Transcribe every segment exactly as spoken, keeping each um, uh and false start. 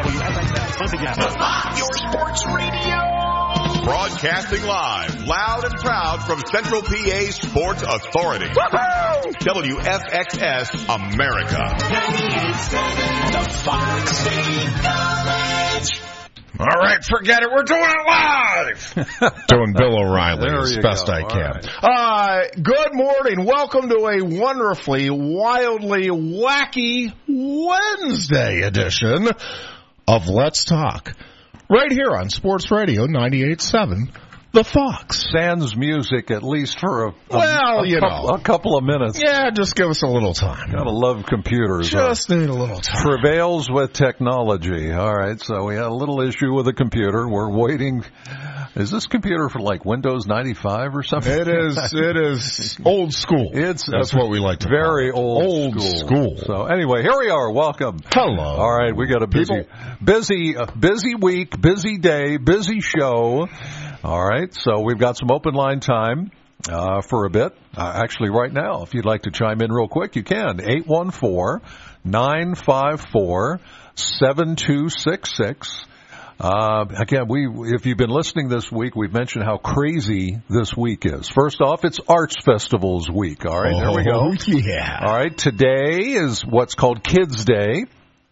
W F X S. Once again, Your Sports Radio. Broadcasting live, loud and proud from Central P A's Sports Authority. Woo-hoo! W F X S America. ninety-eight seven, the Fox City College. All right, forget it. We're doing it live. Doing Bill O'Reilly There as you best go. I All can. right. Uh, good morning. Welcome to a wonderfully, wildly, wacky Wednesday edition of Let's Talk. Right here on Sports Radio ninety-eight seven, The Fox. Sans music, at least for a, a, Well, a you couple, know. a couple of minutes. Yeah, just give us a little time. Gotta love computers. Just need a little uh, time. Prevails with technology. All right, so we had a little issue with the computer. We're waiting. Is this computer for like Windows ninety-five or something? It is, it is old school. It's That's what we like to very call it. old, Old school. So anyway, here we are. Welcome. Hello. All right, we got a busy, People. busy, uh, busy week, busy day, busy show. All right, so we've got some open line time uh, for a bit. Uh, actually, right now, if you'd like to chime in real quick, you can. eight one four, nine five four, seven two six six. Uh, again, we, if you've been listening this week, we've mentioned how crazy this week is. First off, it's Arts Festivals week. All right, there we go. Oh, yeah. All right, today is what's called Kids Day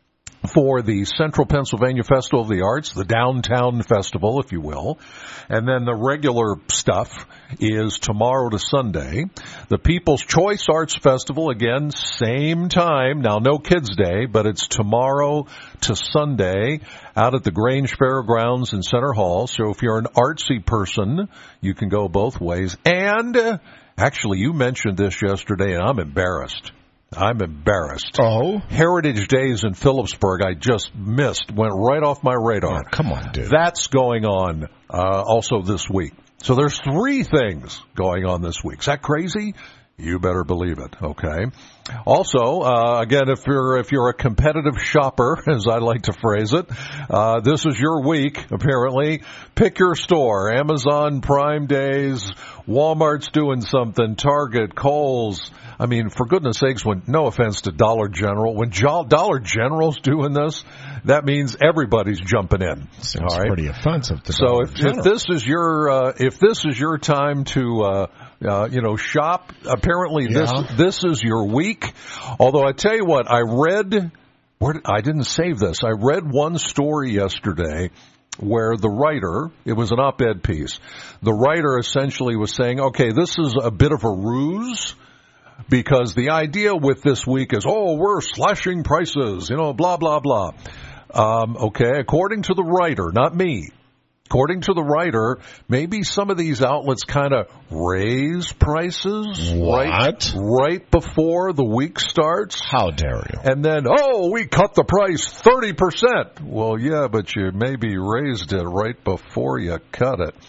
for the Central Pennsylvania Festival of the Arts, the Downtown Festival, if you will. And then the regular stuff is tomorrow to Sunday. The People's Choice Arts Festival, again, same time. Now, no Kids Day, but it's tomorrow to Sunday out at the Grange Fairgrounds in Center Hall. So if you're an artsy person, you can go both ways. And uh, actually, you mentioned this yesterday, and I'm embarrassed. I'm embarrassed. Oh? Heritage Days in Phillipsburg, I just missed, went right off my radar. Oh, come on, dude. That's going on uh, also this week. So there's three things going on this week. Is that crazy? You better believe it. Okay. Also, uh, again, if you're if you're a competitive shopper, as I like to phrase it, uh, this is your week. Apparently, pick your store. Amazon Prime Days, Walmart's doing something. Target, Kohl's. I mean, for goodness sakes, when no offense to Dollar General, when jo- Dollar General's doing this, that means everybody's jumping in. Seems all right? pretty offensive to So Dollar if, if General. this is your uh, if this is your time to uh, uh, you know shop, apparently this Yeah. this is your week. Although I tell you what, I read where did, I didn't save this. I read one story yesterday where the writer, it was an op-ed piece. The writer essentially was saying, okay, this is a bit of a ruse. Because the idea with this week is, oh, we're slashing prices, you know, blah, blah, blah. Um, okay, according to the writer, not me, according to the writer, maybe some of these outlets kind of raise prices right, What? right before the week starts. How dare you? And then, oh, we cut the price thirty percent. Well, yeah, but you maybe raised it right before you cut it.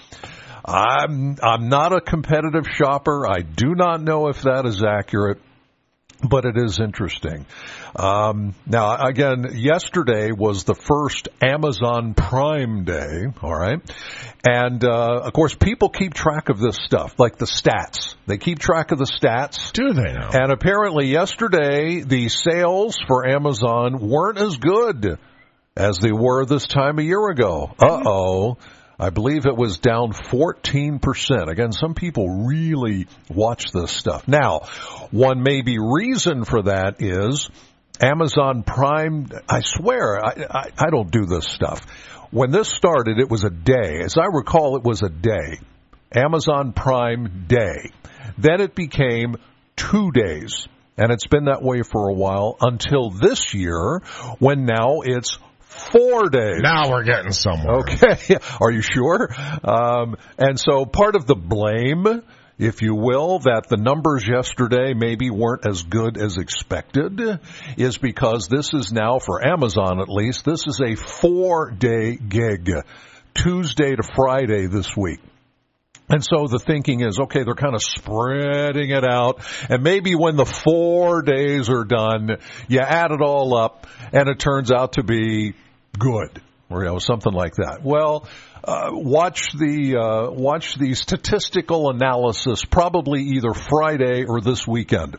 I'm I'm not a competitive shopper. I do not know if that is accurate, but it is interesting. Um, now, again, yesterday was the first Amazon Prime Day, all right? And, uh, of course, people keep track of this stuff, like the stats. They keep track of the stats. Do they now? And apparently yesterday, the sales for Amazon weren't as good as they were this time a year ago. Uh-oh. I believe it was down fourteen percent. Again, some people really watch this stuff. Now, one maybe reason for that is Amazon Prime. I swear, I, I, I don't do this stuff. When this started, it was a day. As I recall, it was a day. Amazon Prime Day. Then it became two days. And it's been that way for a while until this year when now it's Four days. Now we're getting somewhere. Okay. Are you sure? Um, and so part of the blame, if you will, that the numbers yesterday maybe weren't as good as expected is because this is now, for Amazon at least, this is a four-day gig, Tuesday to Friday this week. And so the thinking is, okay, they're kind of spreading it out, and maybe when the four days are done, you add it all up, and it turns out to be good, or, you know, something like that. Well, uh, watch the uh, watch the statistical analysis probably either Friday or this weekend.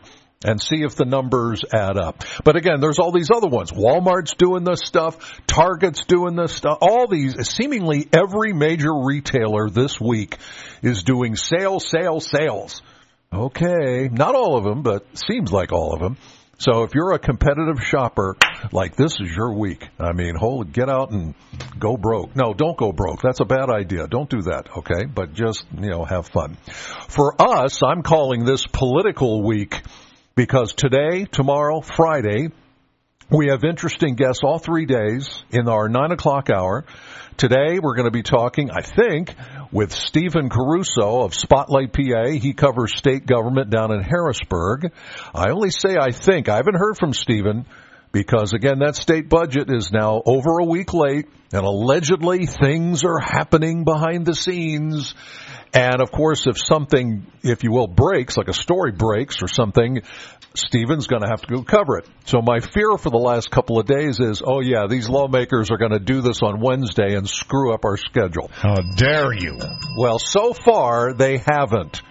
and see if the numbers add up. But again, there's all these other ones. Walmart's doing this stuff. Target's doing this stuff. All these, seemingly every major retailer this week is doing sales, sales, sales. Okay, not all of them, but seems like all of them. So if you're a competitive shopper, like this is your week. I mean, hold, get out and go broke. No, don't go broke. That's a bad idea. Don't do that, okay? But just, you know, have fun. For us, I'm calling this political week because today, tomorrow, Friday, we have interesting guests all three days in our nine o'clock hour. Today, we're going to be talking, I think, with Stephen Caruso of Spotlight P A. He covers state government down in Harrisburg. I only say I think. I haven't heard from Stephen because, again, that state budget is now over a week late, and allegedly things are happening behind the scenes. And, of course, if something, if you will, breaks, like a story breaks or something, Stephen's going to have to go cover it. So my fear for the last couple of days is, oh, yeah, these lawmakers are going to do this on Wednesday and screw up our schedule. How dare you? Well, so far, they haven't.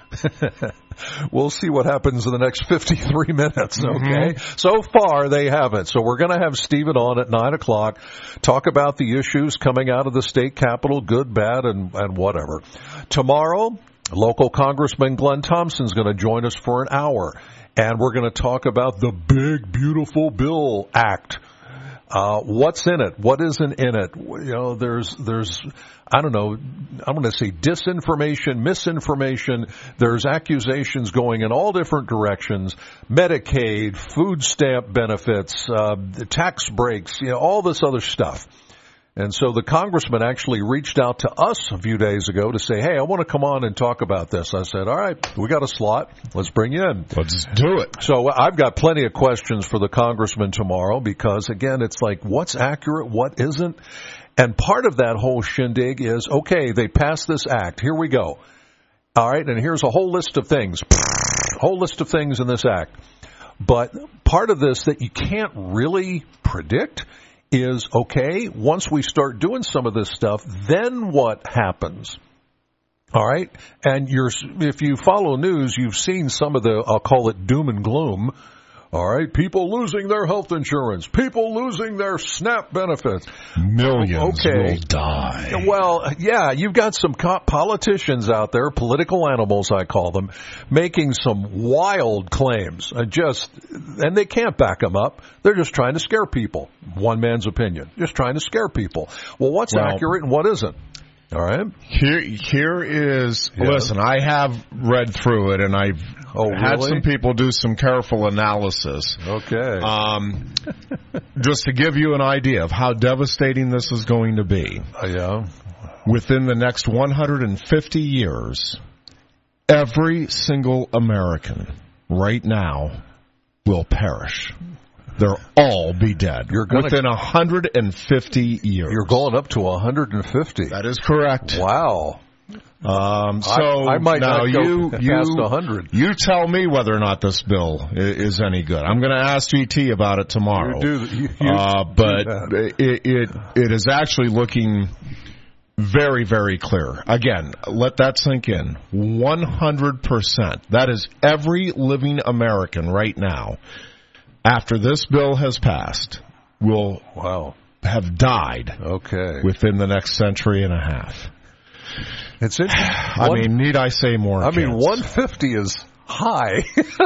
We'll see what happens in the next fifty-three minutes, okay? Mm-hmm. So far, they haven't. So we're going to have Stephen on at nine o'clock, talk about the issues coming out of the state capitol, good, bad, and, and whatever. Tomorrow, local Congressman Glenn Thompson's going to join us for an hour, and we're going to talk about the Big Beautiful Bill Act. Uh, what's in it? What isn't in it? You know, there's, there's, I don't know, I'm going to say disinformation, misinformation. There's accusations going in all different directions. Medicaid, food stamp benefits, uh, tax breaks, you know, all this other stuff. And so the congressman actually reached out to us a few days ago to say, hey, I want to come on and talk about this. I said, all right, we got a slot. Let's bring you in. Let's do it. So I've got plenty of questions for the congressman tomorrow because, again, it's like what's accurate, what isn't. And part of that whole shindig is, okay, they passed this act. Here we go. All right, and here's a whole list of things, whole list of things in this act. But part of this that you can't really predict is, okay, once we start doing some of this stuff, then what happens? All right? And you're, if you follow news, you've seen some of the, I'll call it doom and gloom. All right? People losing their health insurance. People losing their SNAP benefits. Millions okay. will die. Well, yeah, you've got some co- politicians out there, political animals I call them, making some wild claims. Uh, just, and they can't back them up. They're just trying to scare people. One man's opinion. Just trying to scare people. Well, what's well, accurate and what isn't? All right. Here, here is, yeah. Listen, I have read through it and I've oh, had really? some people do some careful analysis. Okay. Um, just to give you an idea of how devastating this is going to be. Uh, yeah. Within the next one hundred fifty years, every single American right now will perish. They'll all be dead. You're gonna, within one hundred fifty years. You're going up to one hundred fifty. That is correct. Wow. Um, so I, I might now not go you, past you, one hundred. You tell me whether or not this bill is, is any good. I'm going to ask G T about it tomorrow. You do, you, you uh, but do it, it it is actually looking very, very clear. Again, let that sink in. one hundred percent. That is every living American right now, after this bill has passed, will wow. have died okay. within the next century and a half. It's interesting. I One, mean, need I say more? I kids? mean, one fifty is high.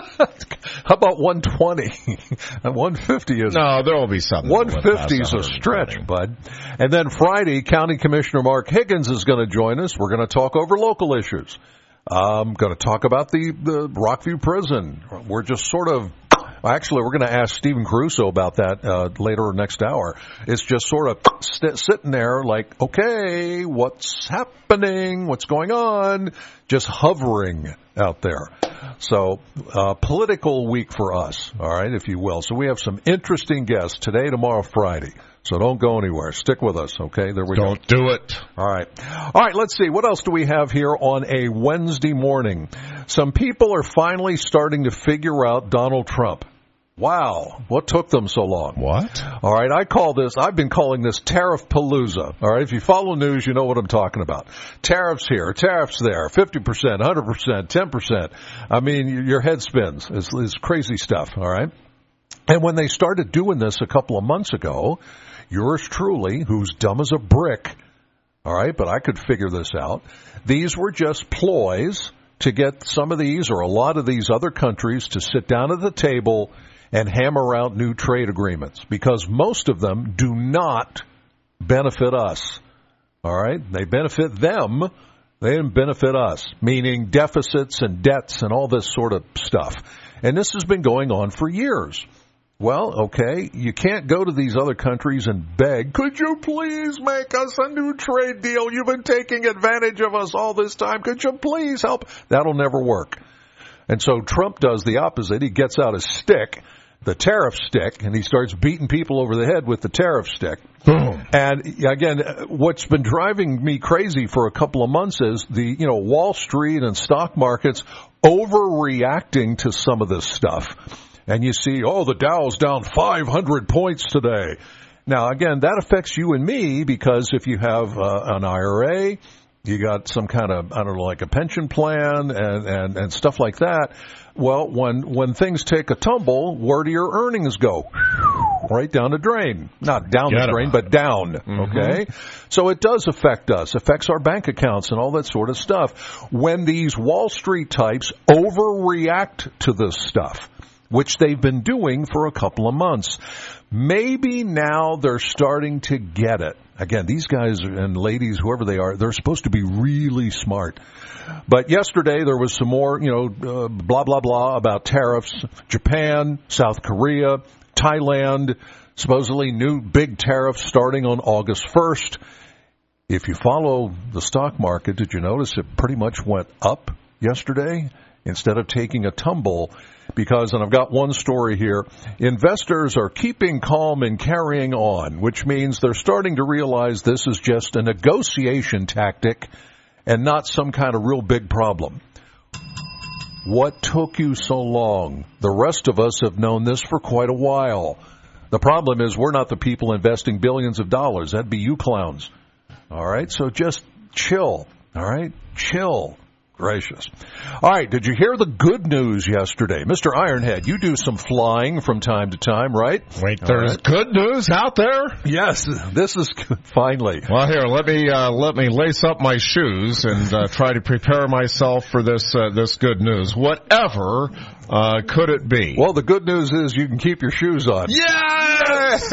How about one twenty? And one fifty is... No, there will be something. one fifty is a stretch, bud. And then Friday, County Commissioner Mark Higgins is going to join us. We're going to talk over local issues. I'm going to talk about the, the Rockview Prison. We're just sort of... Actually, we're going to ask Stephen Caruso about that uh, later next hour. It's just sort of st- sitting there like, okay, what's happening? What's going on? Just hovering out there. So, uh, political week for us, all right, if you will. So we have some interesting guests today, tomorrow, Friday. So don't go anywhere. Stick with us, okay? There we don't go. Don't do it. All right. All right, let's see. What else do we have here on a Wednesday morning? Some people are finally starting to figure out Donald Trump. Wow. What took them so long? What? All right, I call this, I've been calling this Tariff Palooza. All right, if you follow news, you know what I'm talking about. Tariffs here, tariffs there, fifty percent, one hundred percent, ten percent. I mean, your head spins. It's, it's crazy stuff, all right? And when they started doing this a couple of months ago, yours truly, who's dumb as a brick, all right, but I could figure this out, these were just ploys to get some of these or a lot of these other countries to sit down at the table and hammer out new trade agreements, because most of them do not benefit us. All right? They benefit them. They didn't benefit us, meaning deficits and debts and all this sort of stuff. And this has been going on for years. Well, okay, you can't go to these other countries and beg, could you please make us a new trade deal? You've been taking advantage of us all this time. Could you please help? That'll never work. And so Trump does the opposite. He gets out his stick, the tariff stick, and he starts beating people over the head with the tariff stick. Boom. And again, what's been driving me crazy for a couple of months is the, you know, Wall Street and stock markets overreacting to some of this stuff. And you see, oh, the Dow's down five hundred points today. Now, again, that affects you and me because if you have uh, an I R A, you got some kind of, I don't know, like a pension plan and, and, and stuff like that. Well, when, when things take a tumble, where do your earnings go? Right down the drain. Not down Get the drain, it. but down. Mm-hmm. Okay? So it does affect us, affects our bank accounts and all that sort of stuff. When these Wall Street types overreact to this stuff, which they've been doing for a couple of months, maybe now they're starting to get it. Again, these guys and ladies, whoever they are, they're supposed to be really smart. But yesterday there was some more, you know, uh, blah, blah, blah about tariffs. Japan, South Korea, Thailand, supposedly new big tariffs starting on August first. If you follow the stock market, did you notice it pretty much went up yesterday instead of taking a tumble? Because, and I've got one story here, investors are keeping calm and carrying on, which means they're starting to realize this is just a negotiation tactic and not some kind of real big problem. What took you so long? The rest of us have known this for quite a while. The problem is we're not the people investing billions of dollars. That'd be you clowns. All right, so just chill. All right, chill. Gracious. All right, did you hear the good news yesterday? Mister Ironhead, you do some flying from time to time, right? Wait, there's right. good news out there? Yes, this is good, finally. Well, here, let me uh, let me lace up my shoes and uh, try to prepare myself for this uh, this good news. Whatever uh, could it be? Well, the good news is you can keep your shoes on. Yes!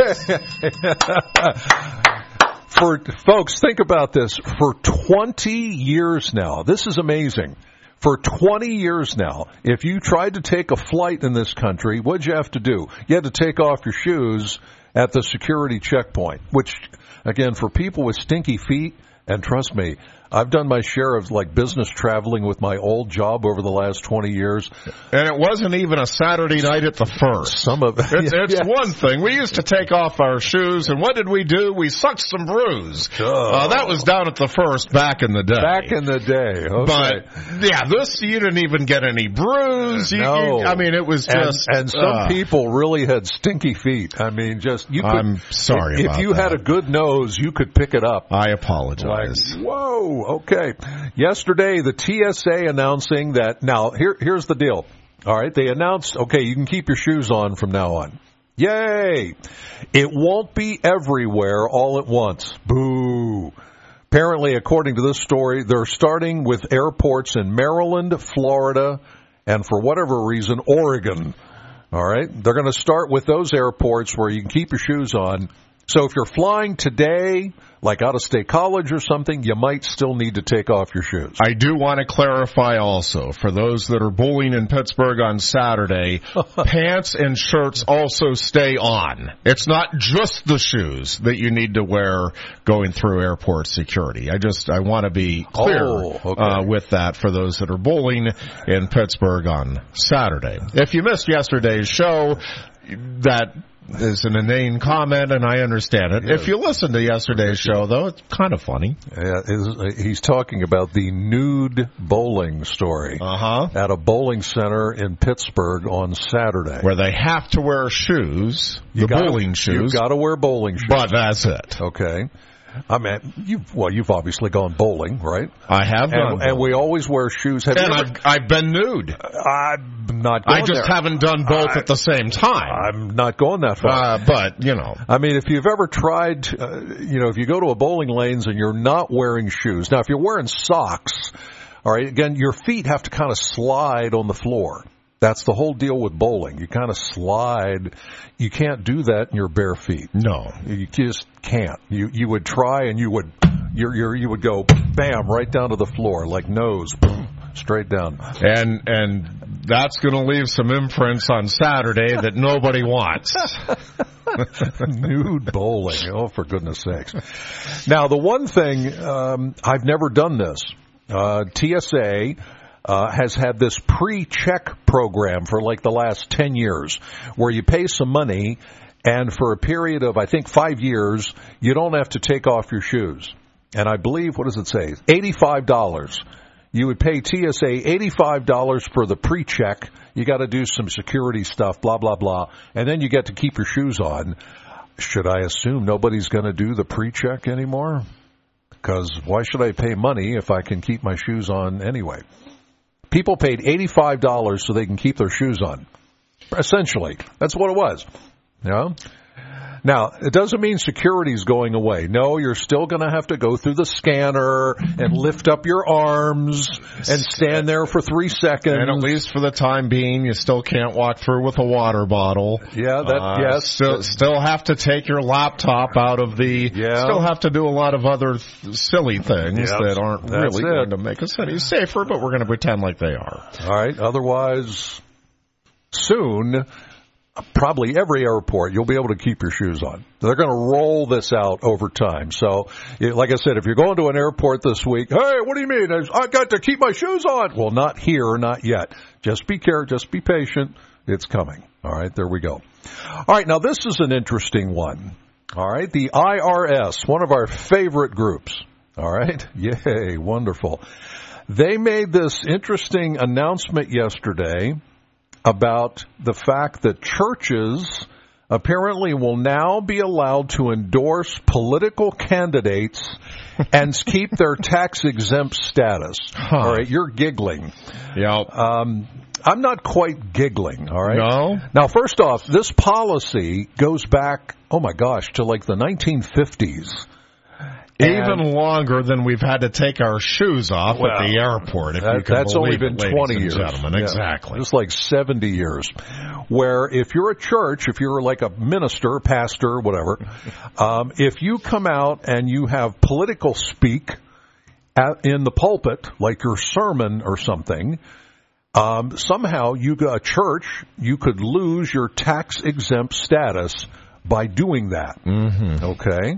For folks, think about this. For twenty years now, this is amazing. For twenty years now, if you tried to take a flight in this country, what'd you have to do? You had to take off your shoes at the security checkpoint, which, again, for people with stinky feet, and trust me, I've done my share of like business traveling with my old job over the last twenty years. And it wasn't even a Saturday night at the first. Some of It's, it's yes. one thing. We used to take off our shoes, and what did we do? We sucked some brews. Oh. Uh, that was down at the first back in the day. Back in the day. Okay. But, yeah, this, you didn't even get any brews. You, no. you, I mean, it was just... And, and some uh, people really had stinky feet. I mean, just... you. Could, I'm sorry if, about If you that. had a good nose, you could pick it up. I apologize. Like, whoa, okay. Yesterday, the T S A announcing that, now, here, here's the deal. All right, they announced, okay, you can keep your shoes on from now on. Yay! It won't be everywhere all at once. Boo! Apparently, according to this story, they're starting with airports in Maryland, Florida, and for whatever reason, Oregon. All right, they're going to start with those airports where you can keep your shoes on. So if you're flying today, like out of state college or something, you might still need to take off your shoes. I do want to clarify also, for those that are bowling in Pittsburgh on Saturday, pants and shirts also stay on. It's not just the shoes that you need to wear going through airport security. I just, I want to be clear oh, okay. uh, with that for those that are bowling in Pittsburgh on Saturday. If you missed yesterday's show, that is an inane comment, and I understand it. Yeah. If you listen to yesterday's show, though, it's kind of funny. Uh, is, he's talking about the nude bowling story Uh-huh. at a bowling center in Pittsburgh on Saturday. Where they have to wear shoes, the You gotta, bowling shoes. You've got to wear bowling shoes. But that's it. Okay. I mean, you've, well, you've obviously gone bowling, right? I have And, done and we always wear shoes. Have And you ever, I've, I've been nude. I'm not going I just there. haven't done both I- at the same time. I'm not going that far. Uh, but, you know. I mean, if you've ever tried, uh, you know, if you go to a bowling lanes and you're not wearing shoes. Now, if you're wearing socks, all right, again, your feet have to kind of slide on the floor. That's the whole deal with bowling. You kind of slide. You can't do that in your bare feet. No. You just can't. You you would try and you would you're, you're, you would go bam right down to the floor like nose straight down. And and that's going to leave some imprints on Saturday that nobody wants. Nude bowling. Oh, for goodness sakes. Now, the one thing, um, I've never done this. Uh, T S A uh, has had this pre-check program for like the last ten years where you pay some money and for a period of, I think, five years, you don't have to take off your shoes. And I believe, what does it say? eighty-five dollars. You would pay T S A eighty-five dollars for the pre-check. You got to do some security stuff, blah, blah, blah. And then you get to keep your shoes on. Should I assume nobody's going to do the pre-check anymore? Because why should I pay money if I can keep my shoes on anyway? People paid eighty-five dollars so they can keep their shoes on. Essentially. That's what it was. You know? Now, it doesn't mean security's going away. No, you're still going to have to go through the scanner and lift up your arms and stand there for three seconds. And at least for the time being, you still can't walk through with a water bottle. Yeah, that, Uh, yes. Still, still have to take your laptop out of the, Yeah. still have to do a lot of other th- silly things Yep, that aren't that's really it. going to make us any safer, but we're going to pretend like they are. All right. Otherwise, soon, probably every airport, you'll be able to keep your shoes on. They're going to roll this out over time. So, like I said, if you're going to an airport this week, hey, what do you mean? I got to keep my shoes on. Well, not here, not yet. Just be careful. Just be patient. It's coming. All right. There we go. All right. Now, this is an interesting one. All right. The I R S, one of our favorite groups. All right. Yay. Wonderful. They made this interesting announcement yesterday about the fact that churches apparently will now be allowed to endorse political candidates and keep their tax-exempt status. Huh. All right, you're giggling. Yeah. Um, I'm not quite giggling, all right? No? Now, first off, this policy goes back, oh my gosh, to like the nineteen fifties. Even longer than we've had to take our shoes off Well, at the airport, if that, you can that's only believe been it, ladies twenty and years. gentlemen. Yeah, Exactly. just like seventy years. Where if you're a church, if you're like a minister, pastor, whatever, um, if you come out and you have political speak at, in the pulpit, like your sermon or something, um, somehow you got a church, you could lose your tax-exempt status by doing that. Mm-hmm. Okay?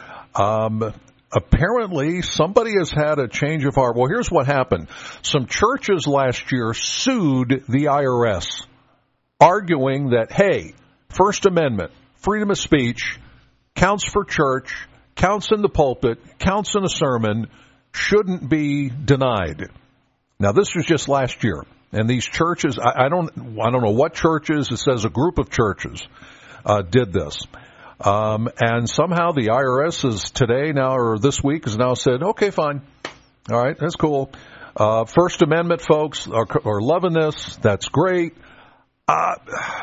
Um, apparently, somebody has had a change of heart. Well, here's what happened. Some churches last year sued the I R S, arguing that, hey, First Amendment, freedom of speech, counts for church, counts in the pulpit, counts in a sermon, shouldn't be denied. Now, this was just last year. And these churches, I, I don't I don't know what churches, it says a group of churches uh, did this. Um, and somehow the I R S is today now, or this week, has now said, okay, fine. All right, that's cool. Uh, First Amendment folks are, are loving this. That's great. Uh,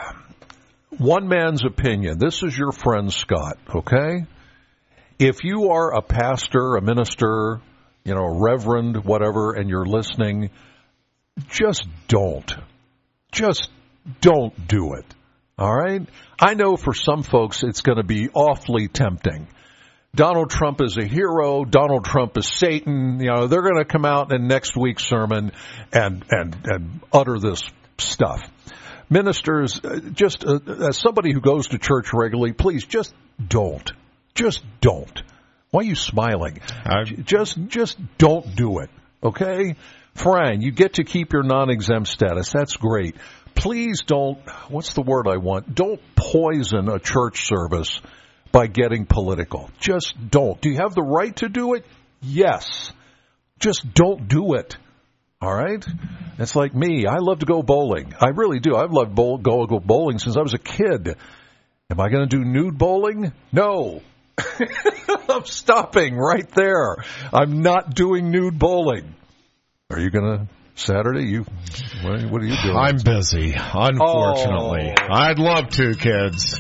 one man's opinion. This is your friend Scott, okay? If you are a pastor, a minister, you know, a reverend, whatever, and you're listening, just don't. Just don't do it. All right? I know for some folks it's going to be awfully tempting. Donald Trump is a hero. Donald Trump is Satan. You know, they're going to come out in next week's sermon and, and, and utter this stuff. Ministers, just uh, as somebody who goes to church regularly, please just don't. Just don't. Why are you smiling? I, Just, just don't do it. Okay? Fine. You get to keep your non-exempt status. That's great. please don't, what's the word I want? Don't poison a church service by getting political. Just don't. Do you have the right to do it? Yes. Just don't do it. All right? It's like me. I love to go bowling. I really do. I've loved bowl, go, go bowling since I was a kid. Am I going to do nude bowling? No. I'm stopping right there. I'm not doing nude bowling. Are you going to Saturday? You what, what are you doing? I'm busy, unfortunately. Oh. I'd love to, kids.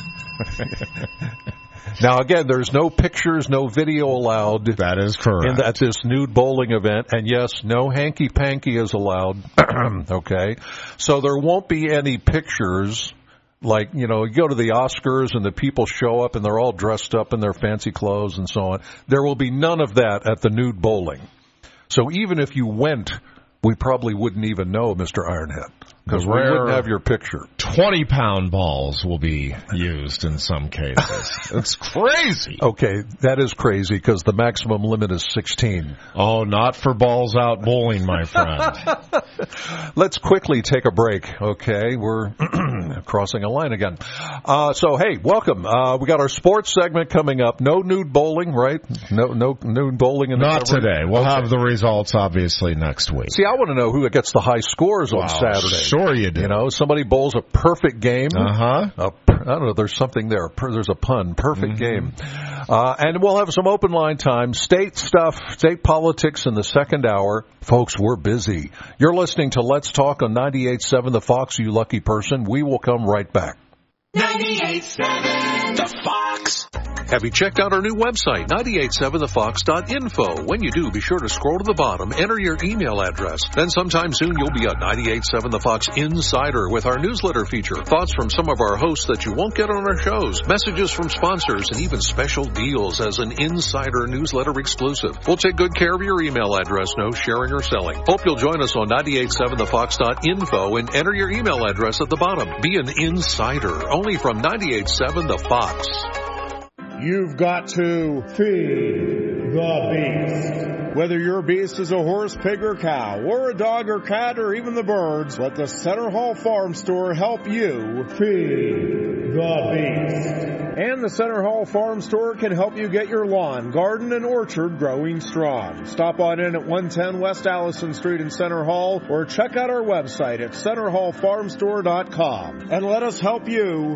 Now, again, there's no pictures, no video allowed. That is correct. In, at this nude bowling event. And, yes, no hanky-panky is allowed. Okay? So there won't be any pictures like, you know, you go to the Oscars and the people show up and they're all dressed up in their fancy clothes and so on. There will be none of that at the nude bowling. So even if you went, we probably wouldn't even know, Mister Ironhead, because we wouldn't have your picture. twenty-pound balls will be used in some cases. It's crazy. Okay, that is crazy because the maximum limit is sixteen. Oh, not for balls out bowling, my friend. Let's quickly take a break, okay? We're crossing a line again. Uh, so, hey, welcome. Uh, we got our sports segment coming up. No nude bowling, right? No no nude bowling in the Not coverage? today. We'll Okay. have the results, obviously, next week. See, I want to know who gets the high scores on Wow, Saturday. sure you do. You know, somebody bowls a perfect game. Uh-huh. A, I don't know, there's something there. Per, there's a pun. Perfect Mm-hmm. game. Uh, and we'll have some open line time, state stuff, state politics in the second hour. Folks, we're busy. You're listening to Let's Talk on ninety-eight point seven The Fox, you lucky person. We will come right back. ninety-eight point seven The Fox. Have you checked out our new website, ninety-eight seven the fox dot info? When you do, be sure to scroll to the bottom, enter your email address. Then sometime soon you'll be a ninety-eight point seven The Fox Insider with our newsletter feature. Thoughts from some of our hosts that you won't get on our shows. Messages from sponsors and even special deals as an insider newsletter exclusive. We'll take good care of your email address, no sharing or selling. Hope you'll join us on ninety-eight point seven the fox dot info and enter your email address at the bottom. Be an insider, only from ninety-eight point seven The Fox. You've got to feed the beast. Whether your beast is a horse, pig, or cow, or a dog or cat, or even the birds, let the Center Hall Farm Store help you feed the beast. And the Center Hall Farm Store can help you get your lawn, garden, and orchard growing strong. Stop on in at one ten West Allison Street in Center Hall, or check out our website at center hall farm store dot com. And let us help you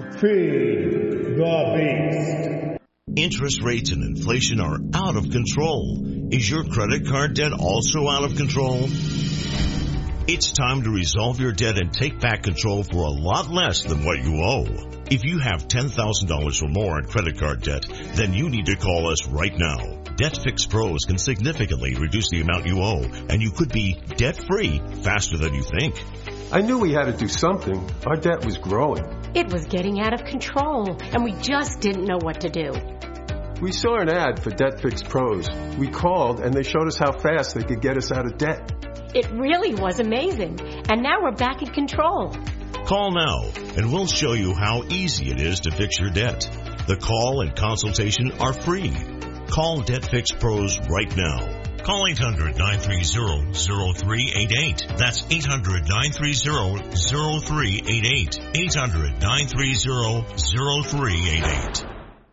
feed the beast. Interest rates and inflation are out of control. Is your credit card debt also out of control? It's time to resolve your debt and take back control for a lot less than what you owe. If you have ten thousand dollars or more in credit card debt, then you need to call us right now. DebtFix Pros can significantly reduce the amount you owe, and you could be debt-free faster than you think. I knew we had to do something. Our debt was growing. It was getting out of control, and we just didn't know what to do. We saw an ad for DebtFix Pros. We called, and they showed us how fast they could get us out of debt. It really was amazing, and now we're back in control. Call now, and we'll show you how easy it is to fix your debt. The call and consultation are free. Call DebtFix Pros right now. Call eight hundred, nine three zero, zero three eight eight. That's eight hundred, nine three zero, zero three eight eight. eight hundred, nine three zero, zero three eight eight.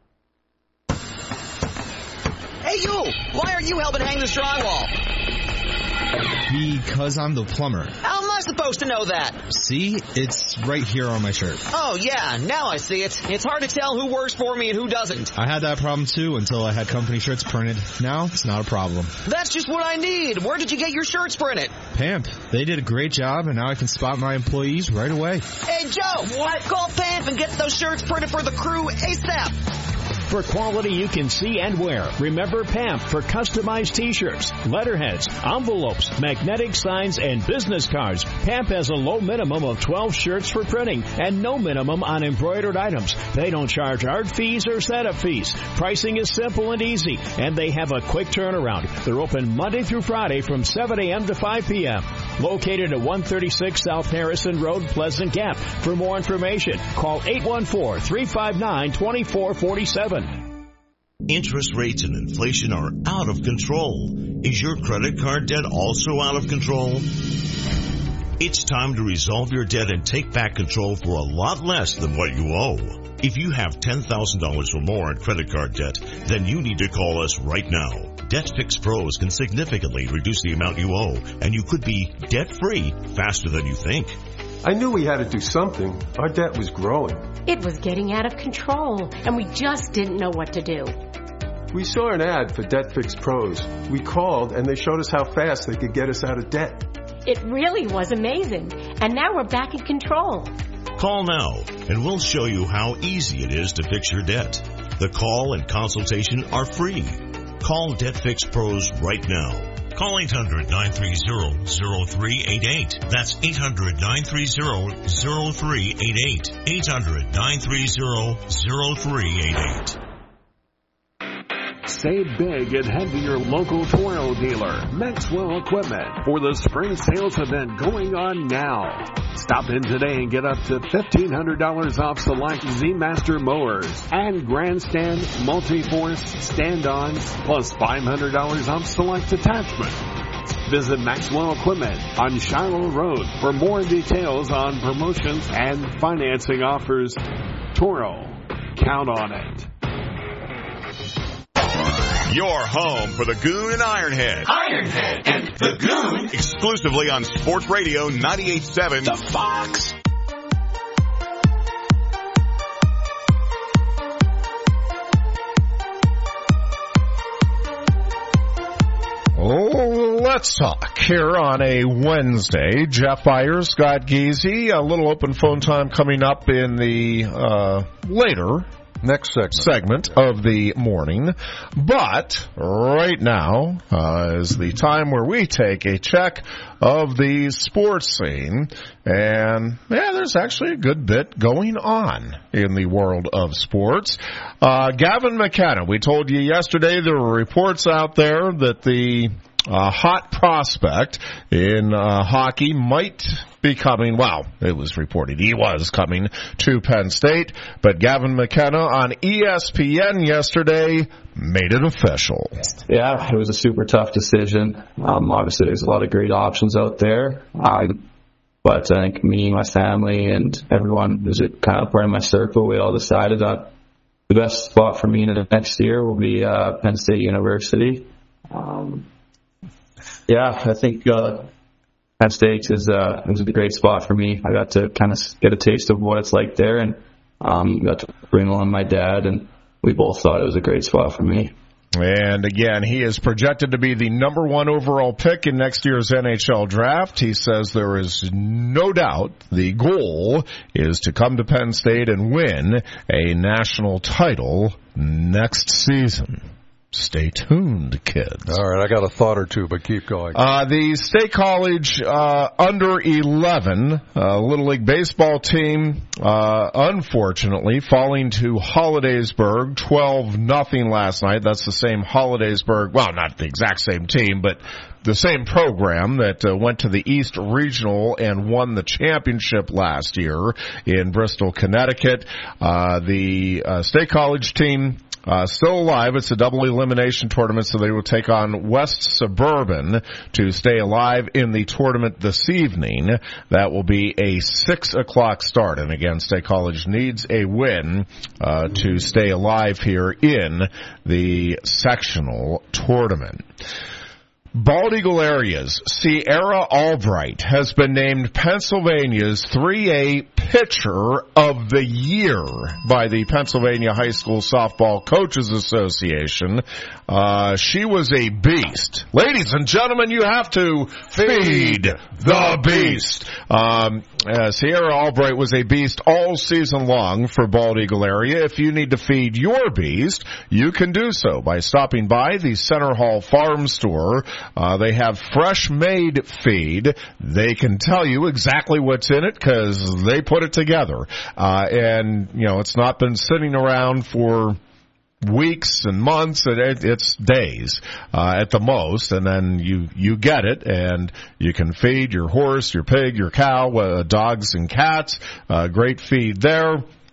Hey, you! Why are you helping hang the drywall? Because I'm the plumber. How am I supposed to know that? See? It's right here on my shirt. Oh, yeah, now I see it. It's hard to tell who works for me and who doesn't. I had that problem, too, until I had company shirts printed. Now, it's not a problem. That's just what I need. Where did you get your shirts printed? Pamp. They did a great job, and now I can spot my employees right away. Hey, Joe! What? Call Pamp and get those shirts printed for the crew ASAP. For quality you can see and wear, remember Pamp for customized t-shirts, letterheads, envelopes, magnetic signs, and business cards. Pamp has a low minimum of twelve shirts for printing and no minimum on embroidered items. They don't charge art fees or setup fees. Pricing is simple and easy, and they have a quick turnaround. They're open Monday through Friday from seven a.m. to five p.m. Located at one thirty-six South Harrison Road, Pleasant Gap. For more information, call eight one four, three five nine, two four four seven. Interest rates and inflation are out of control. Is your credit card debt also out of control? It's time to resolve your debt and take back control for a lot less than what you owe. If you have ten thousand dollars or more in credit card debt, then you need to call us right now. Debt Fix Pros can significantly reduce the amount you owe, and you could be debt-free faster than you think. I knew we had to do something. Our debt was growing. It was getting out of control, and we just didn't know what to do. We saw an ad for Debt Fix Pros. We called, and they showed us how fast they could get us out of debt. It really was amazing, and now we're back in control. Call now, and we'll show you how easy it is to fix your debt. The call and consultation are free. Call Debt Fix Pros right now. Call eight hundred, nine three zero, zero three eight eight. That's eight hundred, nine three zero, zero three eight eight. eight hundred, nine three zero, zero three eight eight. Save big and head to your local Toro dealer, Maxwell Equipment, for the spring sales event going on now. Stop in today and get up to fifteen hundred dollars off select Z-Master mowers and Grandstand multi-force stand-ons, plus five hundred dollars off select attachments. Visit Maxwell Equipment on Shiloh Road for more details on promotions and financing offers. Toro, count on it. Your home for the Goon and Ironhead. Ironhead and the Goon. Exclusively on Sports Radio ninety-eight point seven. The Fox. Oh, let's talk here on a Wednesday. Jeff Byers, Scott Geezy, a little open phone time coming up in the uh, later next segment. segment of the morning. But right now uh, is the time where we take a check of the sports scene. And, yeah, there's actually a good bit going on in the world of sports. Uh, Gavin McKenna, we told you yesterday there were reports out there that the uh, hot prospect in uh, hockey might be coming, well, it was reported he was coming to Penn State, but Gavin McKenna on E S P N yesterday made it official. Yeah, it was a super tough decision. Um, obviously, there's a lot of great options out there, um, but I think me, my family, and everyone who's kind of part of my circle, we all decided that the best spot for me in the next year will be uh, Penn State University. Um, yeah, I think uh, Penn State is, uh, is a great spot for me. I got to kind of get a taste of what it's like there, and um, got to bring along my dad, and we both thought it was a great spot for me. And again, he is projected to be the number one overall pick in next year's N H L draft. He says there is no doubt the goal is to come to Penn State and win a national title next season. Stay tuned, kids. All right, I got a thought or two, but keep going. Uh, the State College uh, under eleven uh, Little League baseball team, uh, unfortunately, falling to Hollidaysburg twelve nothing last night. That's the same Hollidaysburg, well, not the exact same team, but the same program that uh, went to the East Regional and won the championship last year in Bristol, Connecticut. Uh, the uh, State College team Uh, still alive. It's a double elimination tournament, so they will take on West Suburban to stay alive in the tournament this evening. That will be a six o'clock start, and again, State College needs a win uh, to stay alive here in the sectional tournament. Bald Eagle Area's Sierra Albright has been named Pennsylvania's three A Pitcher of the Year by the Pennsylvania High School Softball Coaches Association. Uh, she was a beast. Ladies and gentlemen, you have to feed the beast. Um, uh, Sierra Albright was a beast all season long for Bald Eagle Area. If you need to feed your beast, you can do so by stopping by the Center Hall Farm Store. Uh, they have fresh-made feed. They can tell you exactly what's in it because they put it together. Uh, and, you know, it's not been sitting around for weeks and months, and it, it's days uh, at the most, and then you you get it, and you can feed your horse, your pig, your cow, uh, dogs and cats. Uh, great feed there.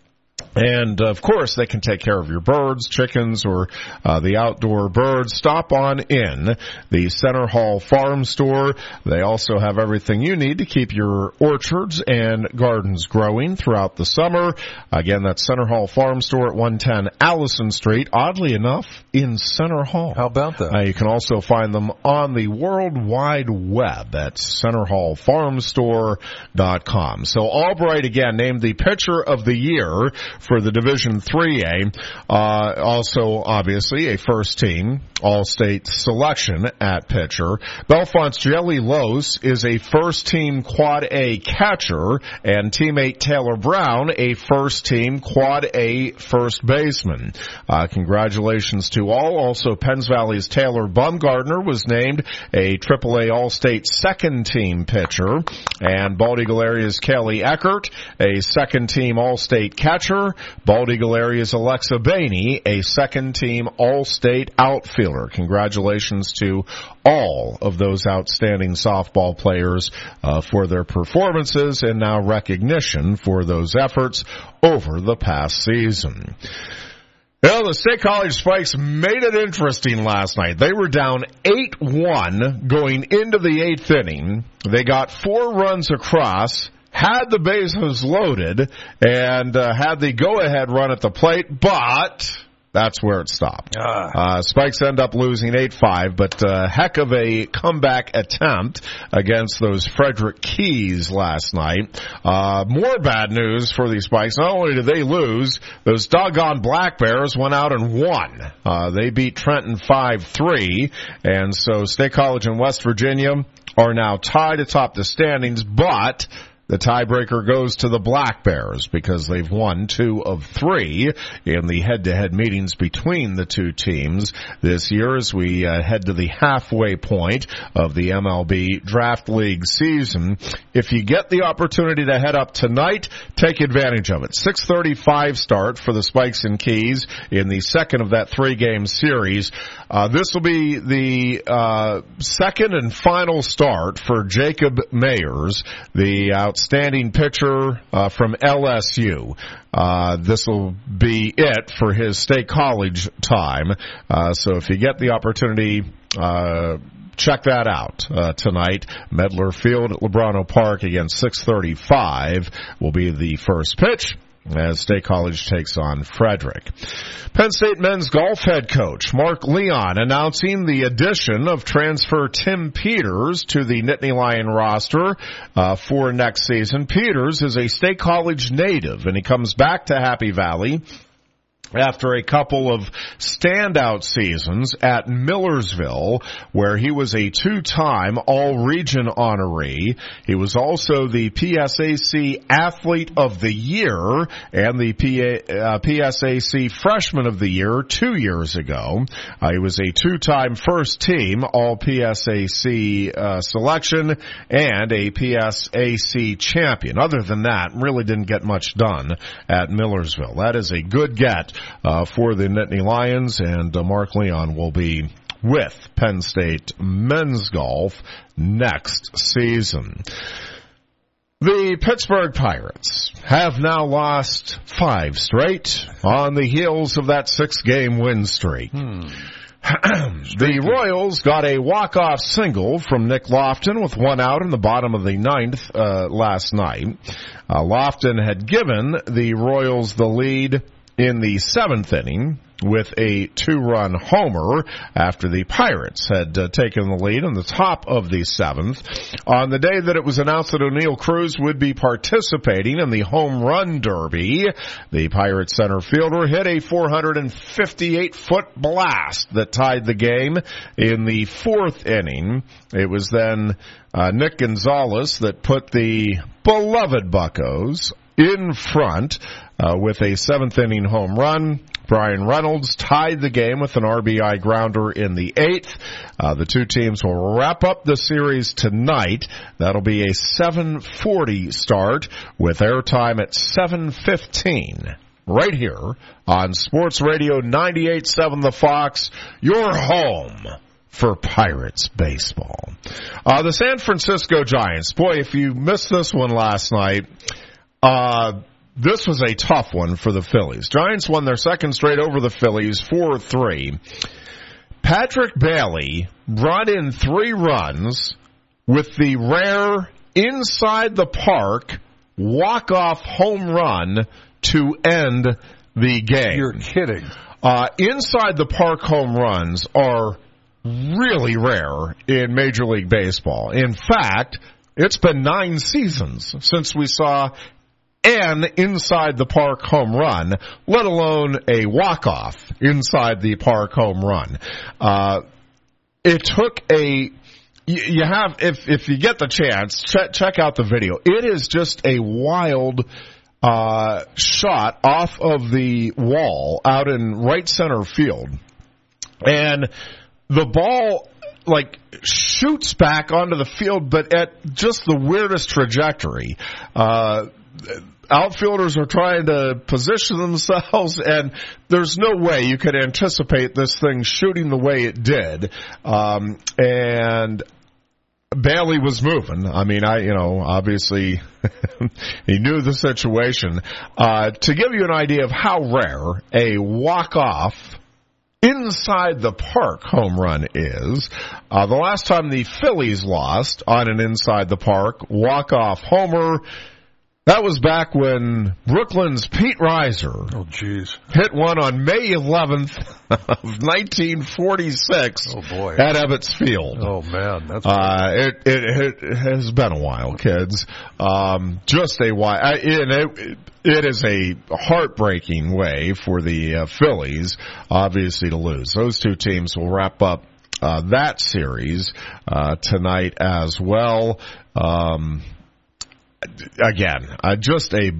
And, of course, they can take care of your birds, chickens, or uh, the outdoor birds. Stop on in the Center Hall Farm Store. They also have everything you need to keep your orchards and gardens growing throughout the summer. Again, that's Center Hall Farm Store at one ten Allison Street, oddly enough, in Center Hall. How about that? Uh, you can also find them on the World Wide Web at center hall farm store dot com. So Albright, again, named the Pitcher of the Year for the Division three A. Uh, also, obviously, a first-team All-State selection at pitcher. Bellefonte's Jelly Los is a first-team Quad A catcher, and teammate Taylor Brown, a first-team Quad A first baseman. Uh, congratulations to all. Also, Penns Valley's Taylor Bumgardner was named a triple A All-State second-team pitcher, and Bald Eagle Area's Kelly Eckert, a second-team All-State catcher. Bald Eagle Area's Alexa Bainey, a second-team All-State outfielder. Congratulations to all of those outstanding softball players uh, for their performances and now recognition for those efforts over the past season. Well, the State College Spikes made it interesting last night. They were down eight one going into the eighth inning. They got four runs across, had the bases loaded, and uh, had the go-ahead run at the plate, but that's where it stopped. Ah. Uh, Spikes end up losing eight five, but uh, heck of a comeback attempt against those Frederick Keys last night. Uh, more bad news for the Spikes. Not only did they lose, those doggone Black Bears went out and won. Uh, they beat Trenton five three, and so State College and West Virginia are now tied atop the standings, but the tiebreaker goes to the Black Bears because they've won two of three in the head-to-head meetings between the two teams this year as we uh, head to the halfway point of the M L B Draft League season. If you get the opportunity to head up tonight, take advantage of it. six thirty-five start for the Spikes and Keys in the second of that three-game series. Uh, this will be the uh, second and final start for Jacob Mayers, the outstanding pitcher uh, from L S U. Uh, this will be it for his State College time. Uh, so if you get the opportunity, uh, check that out uh, tonight. Medler Field at Lebrano Park against six thirty-five will be the first pitch as State College takes on Frederick. Penn State men's golf head coach Mark Leon announcing the addition of transfer Tim Peters to the Nittany Lion roster uh, for next season. Peters is a State College native, and he comes back to Happy Valley after a couple of standout seasons at Millersville, where he was a two-time All-Region honoree. He was also the P S A C Athlete of the Year and the P A, uh, P S A C Freshman of the Year two years ago. Uh, he was a two-time first-team All-P S A C uh, selection and a P S A C champion. Other than that, really didn't get much done at Millersville. That is a good get Uh, for the Nittany Lions, and uh, Mark Leon will be with Penn State men's golf next season. The Pittsburgh Pirates have now lost five straight on the heels of that six-game win streak. Hmm. The Royals got a walk-off single from Nick Lofton with one out in the bottom of the ninth uh, last night. Uh, Lofton had given the Royals the lead in the seventh inning with a two-run homer after the Pirates had uh, taken the lead in the top of the seventh. On the day that it was announced that O'Neill Cruz would be participating in the home run derby, the Pirates center fielder hit a four hundred fifty-eight foot blast that tied the game in the fourth inning. It was then uh, Nick Gonzalez that put the beloved Buccos in front uh, with a seventh inning home run. Brian Reynolds tied the game with an R B I grounder in the eighth. Uh, the two teams will wrap up the series tonight. That'll be a seven forty start with airtime at seven fifteen. Right here on Sports Radio ninety-eight point seven The Fox, your home for Pirates baseball. Uh, the San Francisco Giants. Boy, if you missed this one last night, uh, this was a tough one for the Phillies. Giants won their second straight over the Phillies, four three. Patrick Bailey brought in three runs with the rare inside the park walk-off home run to end the game. You're kidding. Uh, inside the park home runs are really rare in Major League Baseball. In fact, it's been nine seasons since we saw an inside the park home run, let alone a walk-off inside the park home run. Uh, it took a, you have, if, if you get the chance, check, check out the video. It is just a wild, uh, shot off of the wall out in right center field. And the ball, like, shoots back onto the field, but at just the weirdest trajectory. Uh, outfielders are trying to position themselves, and there's no way you could anticipate this thing shooting the way it did. Um, and Bailey was moving. I mean, I, you know, obviously he knew the situation. Uh, to give you an idea of how rare a walk-off inside the park home run is, uh, the last time the Phillies lost on an inside the park walk-off homer, that was back when Brooklyn's Pete Reiser oh, geez. hit one on May eleventh of nineteen forty-six oh, boy. at Ebbets Field. Oh, man. That's uh, it, it, it has been a while, kids. Um, just a while. I, it, it is a heartbreaking way for the uh, Phillies, obviously, to lose. Those two teams will wrap up uh, that series uh, tonight as well. Um Again, uh, just a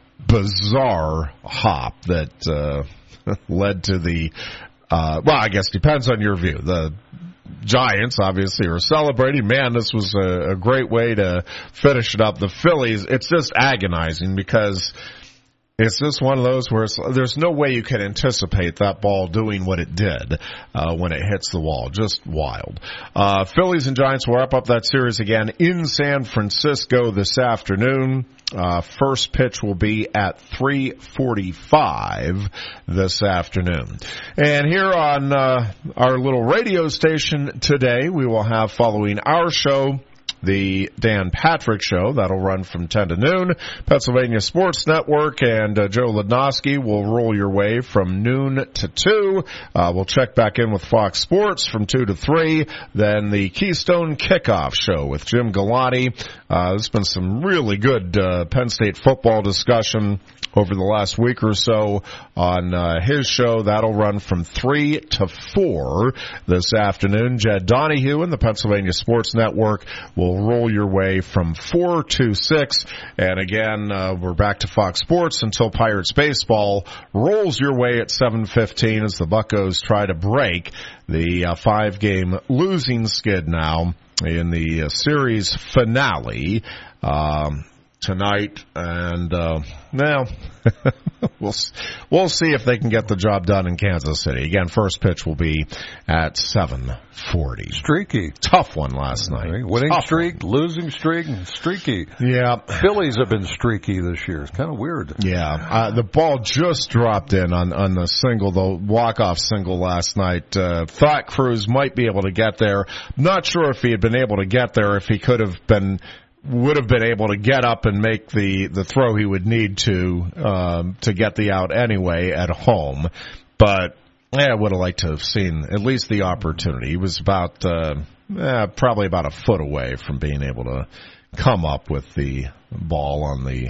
bizarre hop that uh, led to the, uh, well, I guess depends on your view. The Giants, obviously, are celebrating. Man, this was a, a great way to finish it up. The Phillies, it's just agonizing because it's just one of those where it's, there's no way you can anticipate that ball doing what it did uh, when it hits the wall. Just wild. Uh, Phillies and Giants will wrap up that series again in San Francisco this afternoon. Uh, first pitch will be at three forty-five this afternoon. And here on uh, our little radio station today, we will have, following our show, the Dan Patrick Show. That'll run from ten to noon. Pennsylvania Sports Network and uh, Joe Lednosky will roll your way from noon to two. Uh, we'll check back in with Fox Sports from two to three. Then the Keystone Kickoff Show with Jim Galati. Uh, there's been some really good uh, Penn State football discussion over the last week or so on uh, his show. That'll run from three to four this afternoon. Jed Donahue and the Pennsylvania Sports Network will roll your way from four to six. And again, uh, we're back to Fox Sports until Pirates baseball rolls your way at seven fifteen as the Buccos try to break the uh, five-game losing skid now in the uh, series finale um, tonight. And uh, now we'll we'll see if they can get the job done in Kansas City. Again, first pitch will be at seven forty. Streaky. Tough one last night. Right. Winning Tough streak, one. losing streak, and streaky. Yeah. Phillies have been streaky this year. It's kind of weird. Yeah. Uh, the ball just dropped in on, on the single, the walk-off single last night. Uh, thought Cruz might be able to get there. Not sure if he had been able to get there, if he could have been would have been able to get up and make the, the throw he would need to um, to get the out anyway at home. But yeah, I would have liked to have seen at least the opportunity. He was about uh, eh, probably about a foot away from being able to come up with the ball on the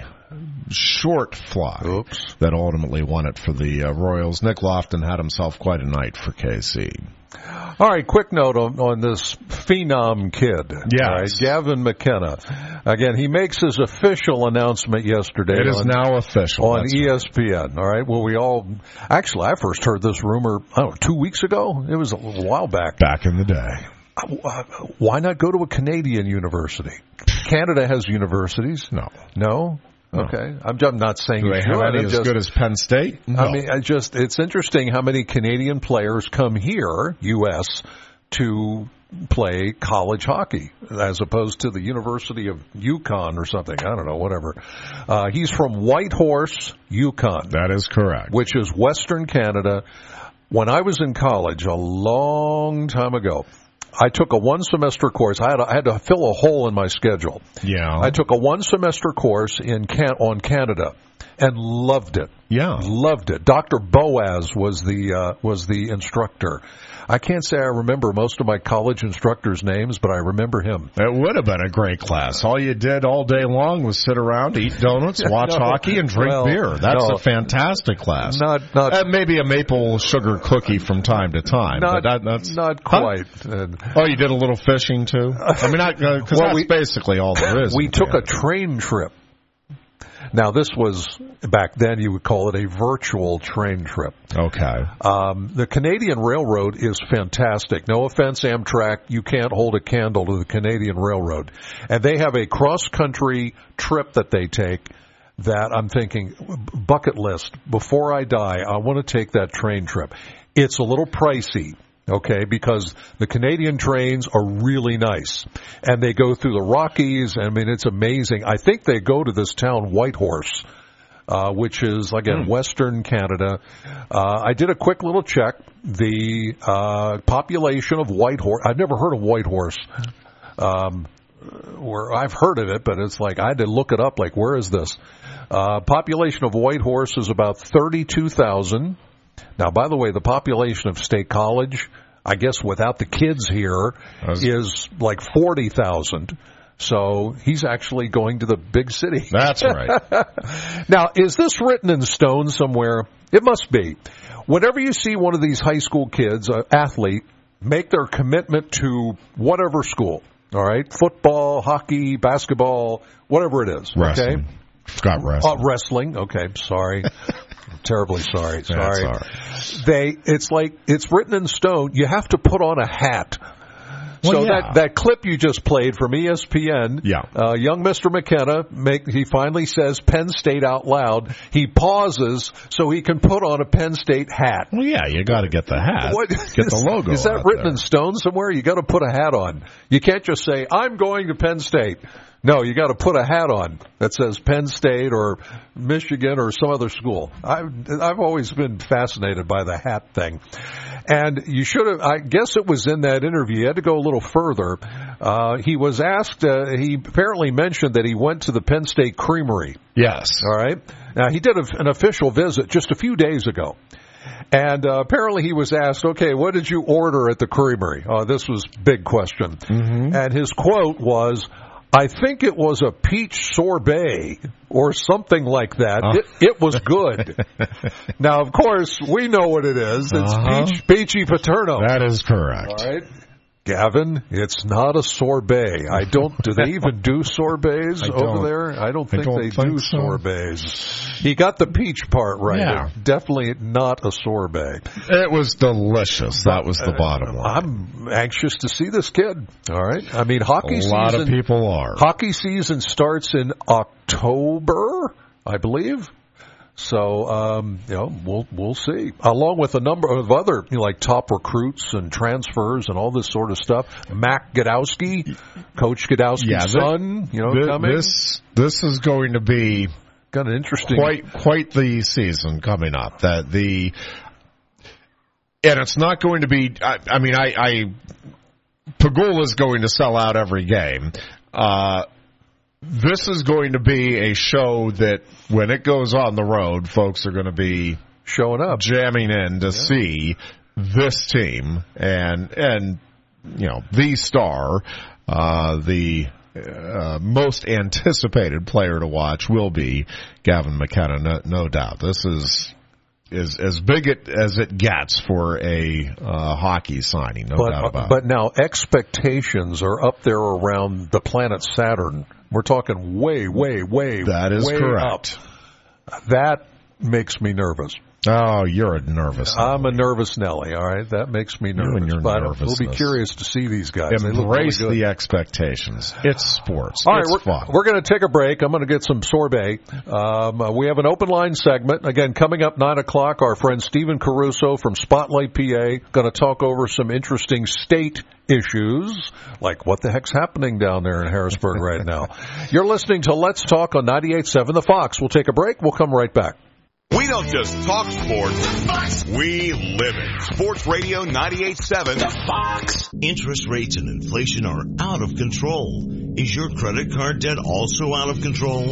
short fly Oops. that ultimately won it for the uh, Royals. Nick Lofton had himself quite a night for K C. All right, quick note on, on this phenom kid. Yes. Right, Gavin McKenna. Again, he makes his official announcement yesterday. It is on, now official. On That's E S P N. All right, well, we all, actually, I first heard this rumor, I don't know, two weeks ago? It was a little while back. Back in the day. Uh, why not go to a Canadian university? Canada has universities. No. No? Okay, I'm, I'm not saying Do they have any as just, good as Penn State? No. I mean, I just it's interesting how many Canadian players come here, U S, to play college hockey as opposed to the University of Yukon or something. I don't know, whatever. Uh, he's from Whitehorse, Yukon. That is correct. Which is Western Canada. When I was in college a long time ago, I took a one-semester course. I had, to, I had to fill a hole in my schedule. Yeah. I took a one-semester course in Can- on Canada and loved it. Yeah. Loved it. Doctor Boaz was the uh, was the instructor. I can't say I remember most of my college instructors' names, but I remember him. It would have been a great class. All you did all day long was sit around, eat donuts, watch no, hockey, and drink well, beer. That's no, a fantastic class. Not, not uh, maybe a maple sugar cookie from time to time. Not, but that, that's not quite. Huh? Oh, you did a little fishing too? I mean, because uh, well, that's we, basically all there is. We took Canada. a train trip. Now, this was, back then, you would call it a virtual train trip. Okay. Um, the Canadian Railroad is fantastic. No offense, Amtrak, you can't hold a candle to the Canadian Railroad. And they have a cross-country trip that they take that I'm thinking, bucket list, before I die, I want to take that train trip. It's a little pricey. Okay, because the Canadian trains are really nice. And they go through the Rockies. I mean, it's amazing. I think they go to this town, Whitehorse, uh, which is, again, mm. Western Canada. Uh, I did a quick little check. The uh, population of Whitehorse, I've never heard of Whitehorse. Um, where I've heard of it, but it's like I had to look it up, like, where is this? Uh, population of Whitehorse is about thirty-two thousand. Now, by the way, the population of State College, I guess without the kids here, is like forty thousand. So he's actually going to the big city. That's right. Now, is this written in stone somewhere? It must be. Whenever you see one of these high school kids, an athlete, make their commitment to whatever school, all right, football, hockey, basketball, whatever it is, wrestling. Okay? Scott wrestling. Uh, wrestling, okay, sorry. Terribly sorry. Sorry. Right. They. It's like it's written in stone. You have to put on a hat. Well, so yeah. that that clip you just played from E S P N, yeah. uh, young Mister McKenna, make, he finally says Penn State out loud. He pauses so he can put on a Penn State hat. Well, yeah, you got to get the hat. What, get the logo. Is that written there. in stone somewhere? You got to put a hat on. You can't just say I'm going to Penn State. No, you got to put a hat on that says Penn State or Michigan or some other school. I've, I've always been fascinated by the hat thing. And you should have, I guess it was in that interview, you had to go a little further. Uh, he was asked, uh, he apparently mentioned that he went to the Penn State Creamery. Yes. All right. Now, he did a, an official visit just a few days ago. And uh, apparently he was asked, okay, what did you order at the Creamery? Uh, this was a big question. Mm-hmm. And his quote was, I think it was a peach sorbet or something like that. Oh. It, it was good. Now, of course, we know what it is. It's uh-huh. peach, peachy paterno. That is correct. All right. Gavin, it's not a sorbet. I don't. Do they even do sorbets over there? I don't think I don't they think do so. sorbets. He got the peach part right. Yeah. It's definitely not a sorbet. It was delicious. That was the bottom line. I'm anxious to see this kid. All right. I mean, hockey a season. A lot of people are. Hockey season starts in October, I believe. So, um, you know, we'll we'll see. Along with a number of other, you know, like top recruits and transfers and all this sort of stuff. Mac Godowski, Coach Godowski's yeah, son, you know, this, coming. This this is going to be got an interesting, quite quite the season coming up. That the and it's not going to be. I, I mean, I, I Pagula is going to sell out every game. Uh, This is going to be a show that when it goes on the road, folks are going to be showing up, jamming in to yeah. see this team and, and, you know, the star, uh, the, uh, most anticipated player to watch will be Gavin McKenna, no, no doubt. This is, is as big it, as it gets for a uh, hockey signing, no but, doubt about but it. But now expectations are up there around the planet Saturn. We're talking way, way, way, that is way correct. Up. That makes me nervous. Oh, you're a nervous Nelly. I'm a nervous Nelly, all right? That makes me nervous. You and your but nervousness. we'll be curious to see these guys. Embrace really the expectations. It's sports. All right, it's we're, fun. We're going to take a break. I'm going to get some sorbet. Um, uh, we have an open line segment. Again, coming up nine o'clock, our friend Stephen Caruso from Spotlight P A going to talk over some interesting state issues, like what the heck's happening down there in Harrisburg right now. You're listening to Let's Talk on ninety-eight point seven The Fox. We'll take a break. We'll come right back. We don't just talk sports, we live it. Sports Radio ninety-eight point seven The Fox. Interest rates and inflation are out of control. Is your credit card debt also out of control?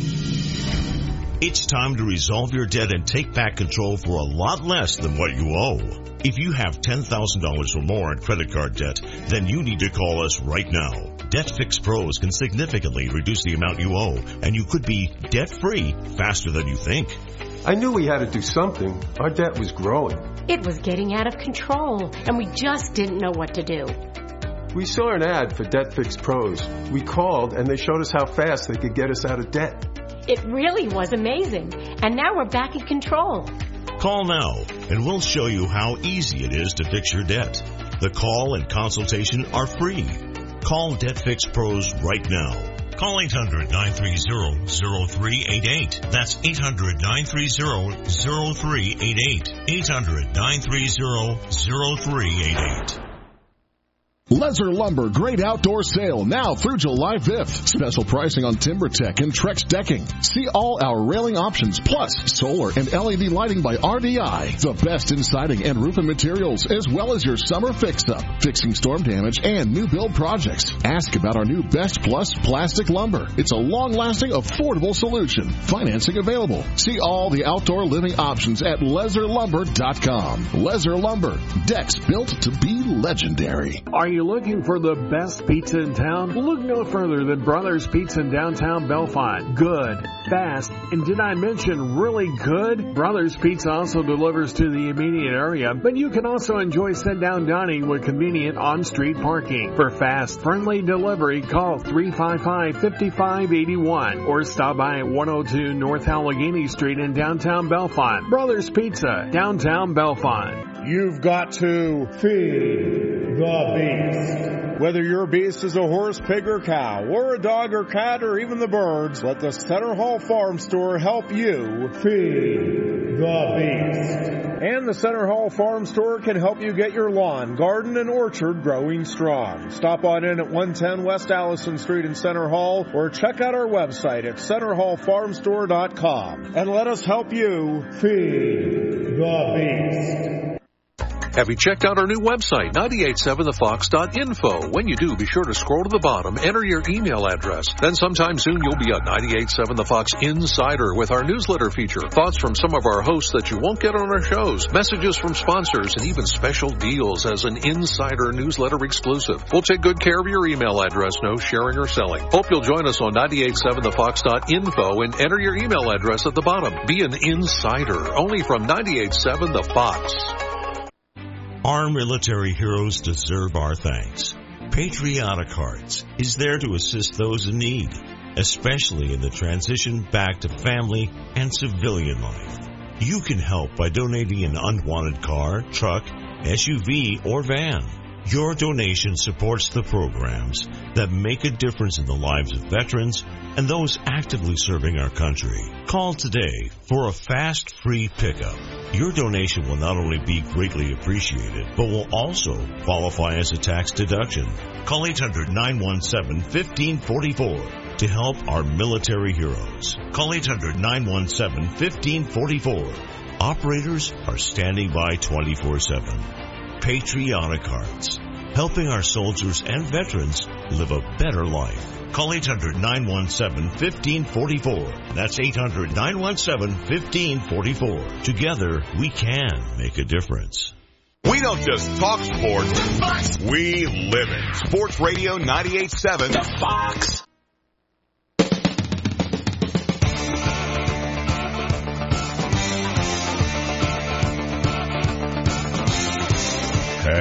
It's time to resolve your debt and take back control for a lot less than what you owe. If you have ten thousand dollars or more in credit card debt, then you need to call us right now. DebtFix Pros can significantly reduce the amount you owe, and you could be debt-free faster than you think. I knew we had to do something. Our debt was growing. It was getting out of control, and we just didn't know what to do. We saw an ad for DebtFix Pros. We called, and they showed us how fast they could get us out of debt. It really was amazing, and now we're back in control. Call now, and we'll show you how easy it is to fix your debt. The call and consultation are free. Call DebtFix Pros right now. Call eight hundred, nine three zero, zero three eight eight. That's eight hundred, nine three zero, zero three eight eight. eight hundred, nine three zero, zero three eight eight. Lezer Lumber Great Outdoor Sale now through July fifth. Special pricing on TimberTech and Trex decking. See all our railing options plus solar and L E D lighting by R D I. The best in siding and roofing materials as well as your summer fix-up, fixing storm damage and new build projects. Ask about our new Best Plus plastic lumber. It's a long-lasting, affordable solution. Financing available. See all the outdoor living options at lezer lumber dot com. Lezer Lumber. Decks built to be legendary. Are you looking for the best pizza in town? Look no further than Brothers Pizza in downtown Bellefonte. Good, fast, and did I mention really good? Brothers Pizza also delivers to the immediate area, but you can also enjoy sit-down dining with convenient on-street parking. For fast, friendly delivery, call three five five, five five eight one or stop by at one oh two North Allegheny Street in downtown Bellefonte. Brothers Pizza, downtown Bellefonte. You've got to feed the beast. Whether your beast is a horse, pig, or cow, or a dog or cat, or even the birds, let the Center Hall Farm Store help you feed the beast. And the Center Hall Farm Store can help you get your lawn, garden, and orchard growing strong. Stop on in at one ten West Allison Street in Center Hall, or check out our website at center hall farm store dot com. And let us help you feed the beast. Have you checked out our new website, ninety-eight seven the fox dot info? When you do, be sure to scroll to the bottom, enter your email address. Then sometime soon you'll be a ninety-eight seven The Fox Insider with our newsletter feature. Thoughts from some of our hosts that you won't get on our shows, messages from sponsors, and even special deals as an Insider newsletter exclusive. We'll take good care of your email address, no sharing or selling. Hope you'll join us on ninety-eight seven the fox dot info and enter your email address at the bottom. Be an Insider, only from ninety-eight seven The Fox. Our military heroes deserve our thanks. Patriotic Hearts is there to assist those in need, especially in the transition back to family and civilian life. You can help by donating an unwanted car, truck, S U V, or van. Your donation supports the programs that make a difference in the lives of veterans and those actively serving our country. Call today for a fast, free pickup. Your donation will not only be greatly appreciated, but will also qualify as a tax deduction. Call eight hundred, nine one seven, one five four four to help our military heroes. Call eight hundred, nine one seven, one five four four. Operators are standing by twenty-four seven. Patriotic Hearts, helping our soldiers and veterans live a better life. Call eight hundred, nine one seven, one five four four. That's eight hundred, nine one seven, one five four four. Together, we can make a difference. We don't just talk sports, we live it. Sports Radio ninety-eight point seven The Fox.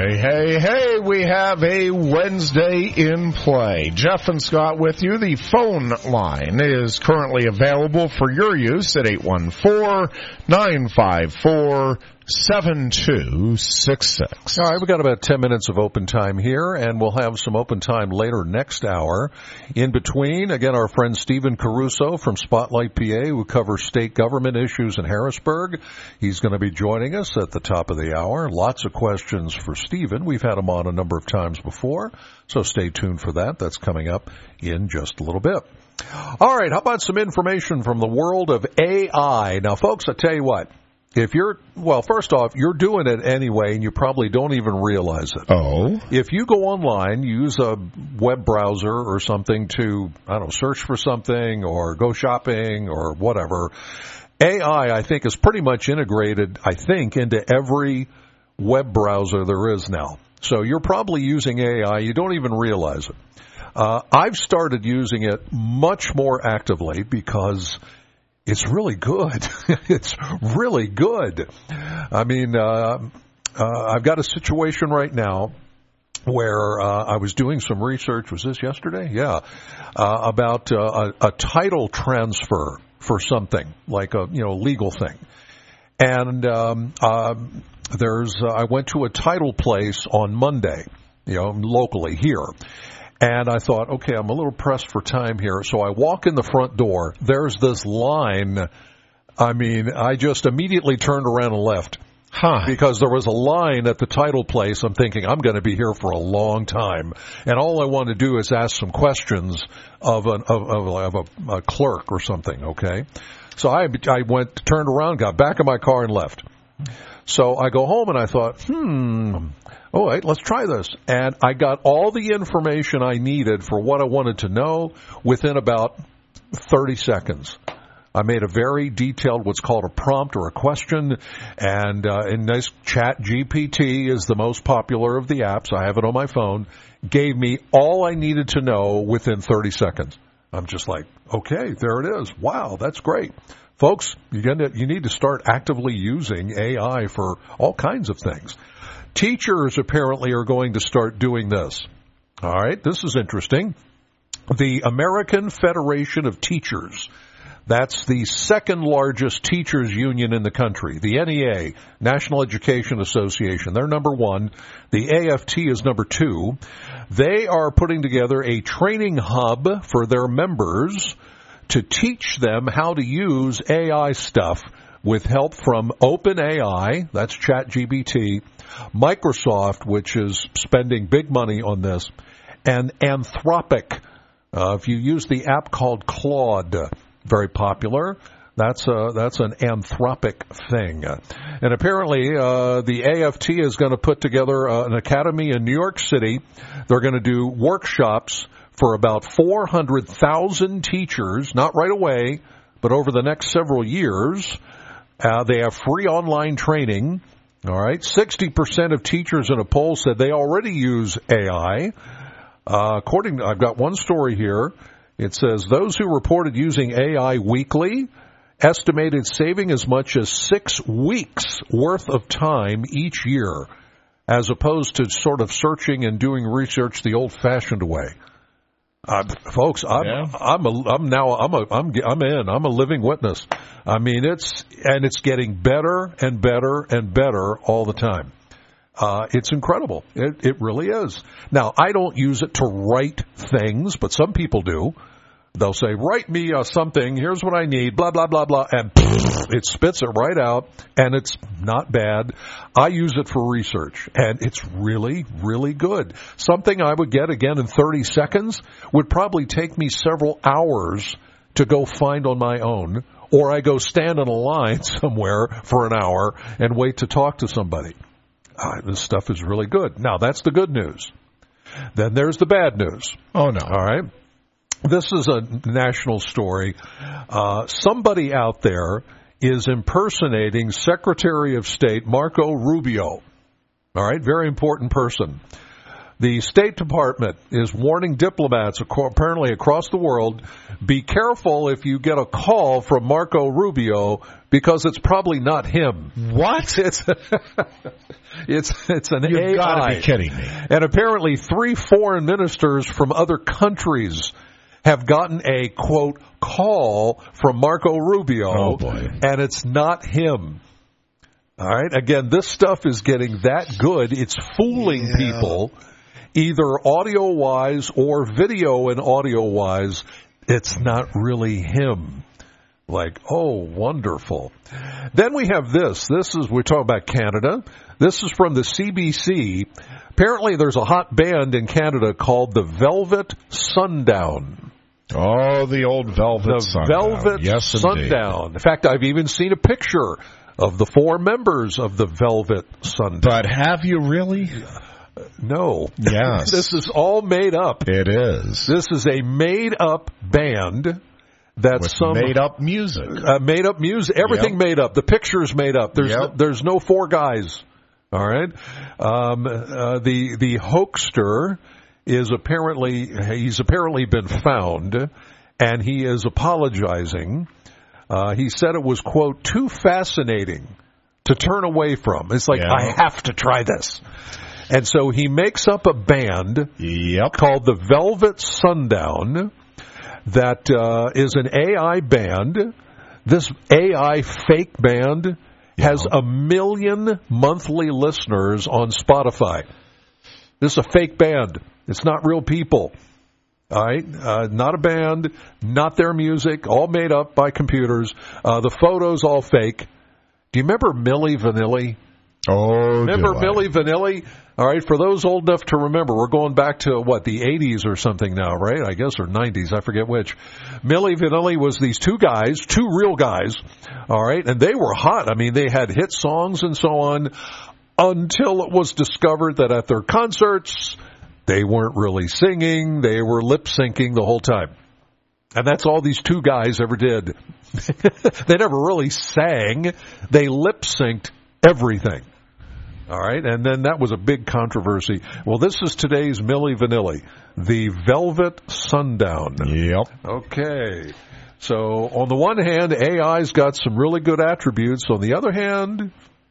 Hey, hey, hey, we have a Wednesday in play. Jeff and Scott with you. The phone line is currently available for your use at eight one four, nine five four, seven two six six. All right, we've got about ten minutes of open time here, and we'll have some open time later next hour. In between, again, our friend Stephen Caruso from Spotlight P A, who covers state government issues in Harrisburg. He's going to be joining us at the top of the hour. Lots of questions for Stephen. We've had him on a number of times before, so stay tuned for that. That's coming up in just a little bit. All right, how about some information from the world of A I? Now, folks, I tell you what. If you're, well, first off, you're doing it anyway, and you probably don't even realize it. Oh? If you go online, use a web browser or something to, I don't know, search for something or go shopping or whatever, A I, I think, is pretty much integrated, I think, into every web browser there is now. So you're probably using A I. You don't even realize it. Uh, I've started using it much more actively because it's really good. It's really good. I mean, uh, uh, I've got a situation right now where uh, I was doing some research. Was this yesterday? Yeah. Uh, about uh, a, a title transfer for something, like a, you know, legal thing. And um, uh, there's, uh, I went to a title place on Monday, you know, locally here. And I thought, okay, I'm a little pressed for time here. So I walk in the front door. There's this line. I mean, I just immediately turned around and left. Huh. Because there was a line at the title place. I'm thinking, I'm going to be here for a long time. And all I want to do is ask some questions of, an, of, of, of a, a clerk or something, okay? So I, I went, turned around, got back in my car and left. So I go home and I thought, hmm... all right, let's try this. And I got all the information I needed for what I wanted to know within about thirty seconds. I made a very detailed, what's called a prompt or a question, and uh, in nice Chat G P T is the most popular of the apps. I have it on my phone. Gave me all I needed to know within thirty seconds. I'm just like, okay, there it is. Wow, that's great. Folks, you're gonna, you need to start actively using A I for all kinds of things. Teachers apparently are going to start doing this. All right, this is interesting. The American Federation of Teachers, that's the second largest teachers union in the country. The N E A, National Education Association, they're number one. The A F T is number two. They are putting together a training hub for their members to teach them how to use A I stuff with help from OpenAI, that's ChatGPT, Microsoft, which is spending big money on this, and Anthropic. Uh, if you use the app called Claude, very popular, that's a, that's an Anthropic thing. And apparently uh, the A F T is going to put together uh, an academy in New York City. They're going to do workshops for about four hundred thousand teachers, not right away, but over the next several years. Uh, they have free online training. All right. sixty percent of teachers in a poll said they already use A I. Uh, according to, I've got one story here. It says those who reported using A I weekly estimated saving as much as six weeks worth of time each year, as opposed to sort of searching and doing research the old-fashioned way. Uh, folks, I'm, yeah. I'm, a, I'm now, I'm a, I'm, I'm in, I'm a living witness. I mean, it's, and it's getting better and better and better all the time. Uh, it's incredible. It, it really is. Now, I don't use it to write things, but some people do. They'll say, write me uh, something, here's what I need, blah, blah, blah, blah, and it spits it right out, and it's not bad. I use it for research, and it's really, really good. Something I would get, again, in thirty seconds would probably take me several hours to go find on my own, or I go stand in a line somewhere for an hour and wait to talk to somebody. Uh, this stuff is really good. Now, that's the good news. Then there's the bad news. Oh, no. All right. This is a national story. Uh, somebody out there is impersonating Secretary of State Marco Rubio. All right, very important person. The State Department is warning diplomats apparently across the world, be careful if you get a call from Marco Rubio because it's probably not him. What? It's it's it's an You've A I. You've got to be kidding me. And apparently three foreign ministers from other countries have gotten a, quote, call from Marco Rubio. Oh, boy. And it's not him. All right? Again, this stuff is getting that good. It's fooling yeah. people. Either audio-wise or video and audio-wise, it's not really him. Like, oh, wonderful. Then we have this. This is, we're talking about Canada. This is from the C B C. Apparently there's a hot band in Canada called the Velvet Sundown. Oh, the old Velvet the Sundown. Velvet yes, Sundown. Indeed. In fact, I've even seen a picture of the four members of the Velvet Sundown. But have you really? No. Yes. This is all made up. It is. This is a made-up band that's with some made-up music. Uh, made-up music. Everything yep. made up. The picture's made up. There's yep. no, there's no four guys. All right. Um, uh, the the hoaxer is apparently he's apparently been found, and he is apologizing. Uh, he said it was, quote, too fascinating to turn away from. It's like, yeah. I have to try this. And so he makes up a band yep. called the Velvet Sundown that uh, is an A I band. This A I fake band yeah. has a million monthly listeners on Spotify. This is a fake band. It's not real people. All right? Uh, not a band, not their music, all made up by computers. Uh, the photos all fake. Do you remember Milli Vanilli? Oh, remember Milli Vanilli? All right, for those old enough to remember, we're going back to, what, the eighties or something now, right? I guess, or nineties, I forget which. Milli Vanilli was these two guys, two real guys, all right, and they were hot. I mean, they had hit songs and so on until it was discovered that at their concerts, they weren't really singing, they were lip-syncing the whole time. And that's all these two guys ever did. They never really sang, they lip-synced everything. All right, and then that was a big controversy. Well, this is today's Milli Vanilli, the Velvet Sundown. Yep. Okay. So, on the one hand, A I's got some really good attributes. On the other hand,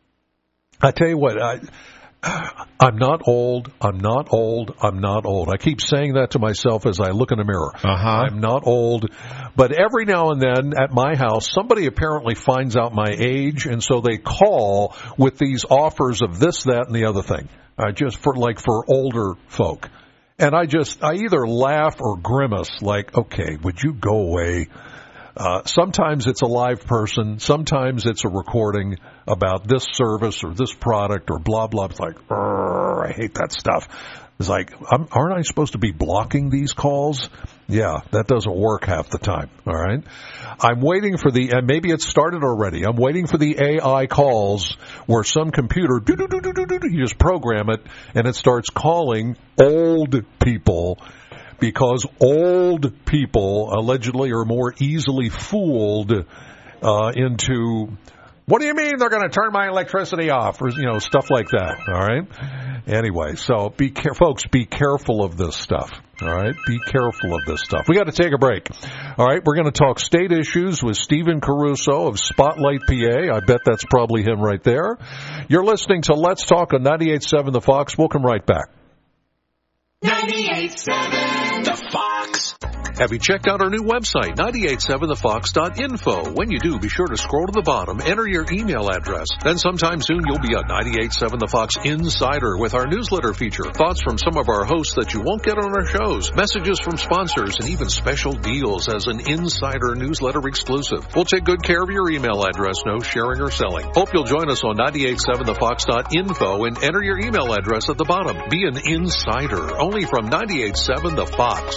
I tell you what, I, I'm not old, I'm not old, I'm not old. I keep saying that to myself as I look in the mirror. Uh-huh. I'm not old. But every now and then at my house, somebody apparently finds out my age, and so they call with these offers of this, that, and the other thing. Uh, just for like for older folk. And I just, I either laugh or grimace like, okay, would you go away? Uh, sometimes it's a live person. Sometimes it's a recording about this service or this product or blah, blah. It's like, I hate that stuff. It's like, I'm, aren't I supposed to be blocking these calls? Yeah, that doesn't work half the time. All right. I'm waiting for the, and maybe it started already. I'm waiting for the A I calls where some computer, you just program it and it starts calling old people. Because old people allegedly are more easily fooled uh, into, what do you mean they're going to turn my electricity off? Or, you know, stuff like that. All right. Anyway, so be care- folks, be careful of this stuff. All right. Be careful of this stuff. We got to take a break. All right. We're going to talk state issues with Stephen Caruso of Spotlight P A. I bet that's probably him right there. You're listening to Let's Talk on ninety-eight point seven The Fox. We'll come right back. ninety-eight point seven The Fox. Have you checked out our new website, nine eight seven the fox dot info? When you do, be sure to scroll to the bottom, enter your email address. Then sometime soon you'll be a ninety-eight point seven The Fox Insider with our newsletter feature. Thoughts from some of our hosts that you won't get on our shows. Messages from sponsors and even special deals as an insider newsletter exclusive. We'll take good care of your email address, no sharing or selling. Hope you'll join us on nine eight seven the fox dot info and enter your email address at the bottom. Be an insider, only from ninety-eight point seven The Fox.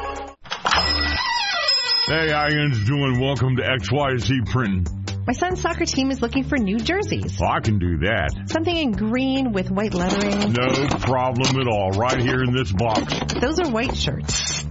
Hey, how you doing? Welcome to X Y Z Printing. My son's soccer team is looking for new jerseys. Oh, I can do that. Something in green with white lettering. No problem at all. Right here in this box. Those are white shirts.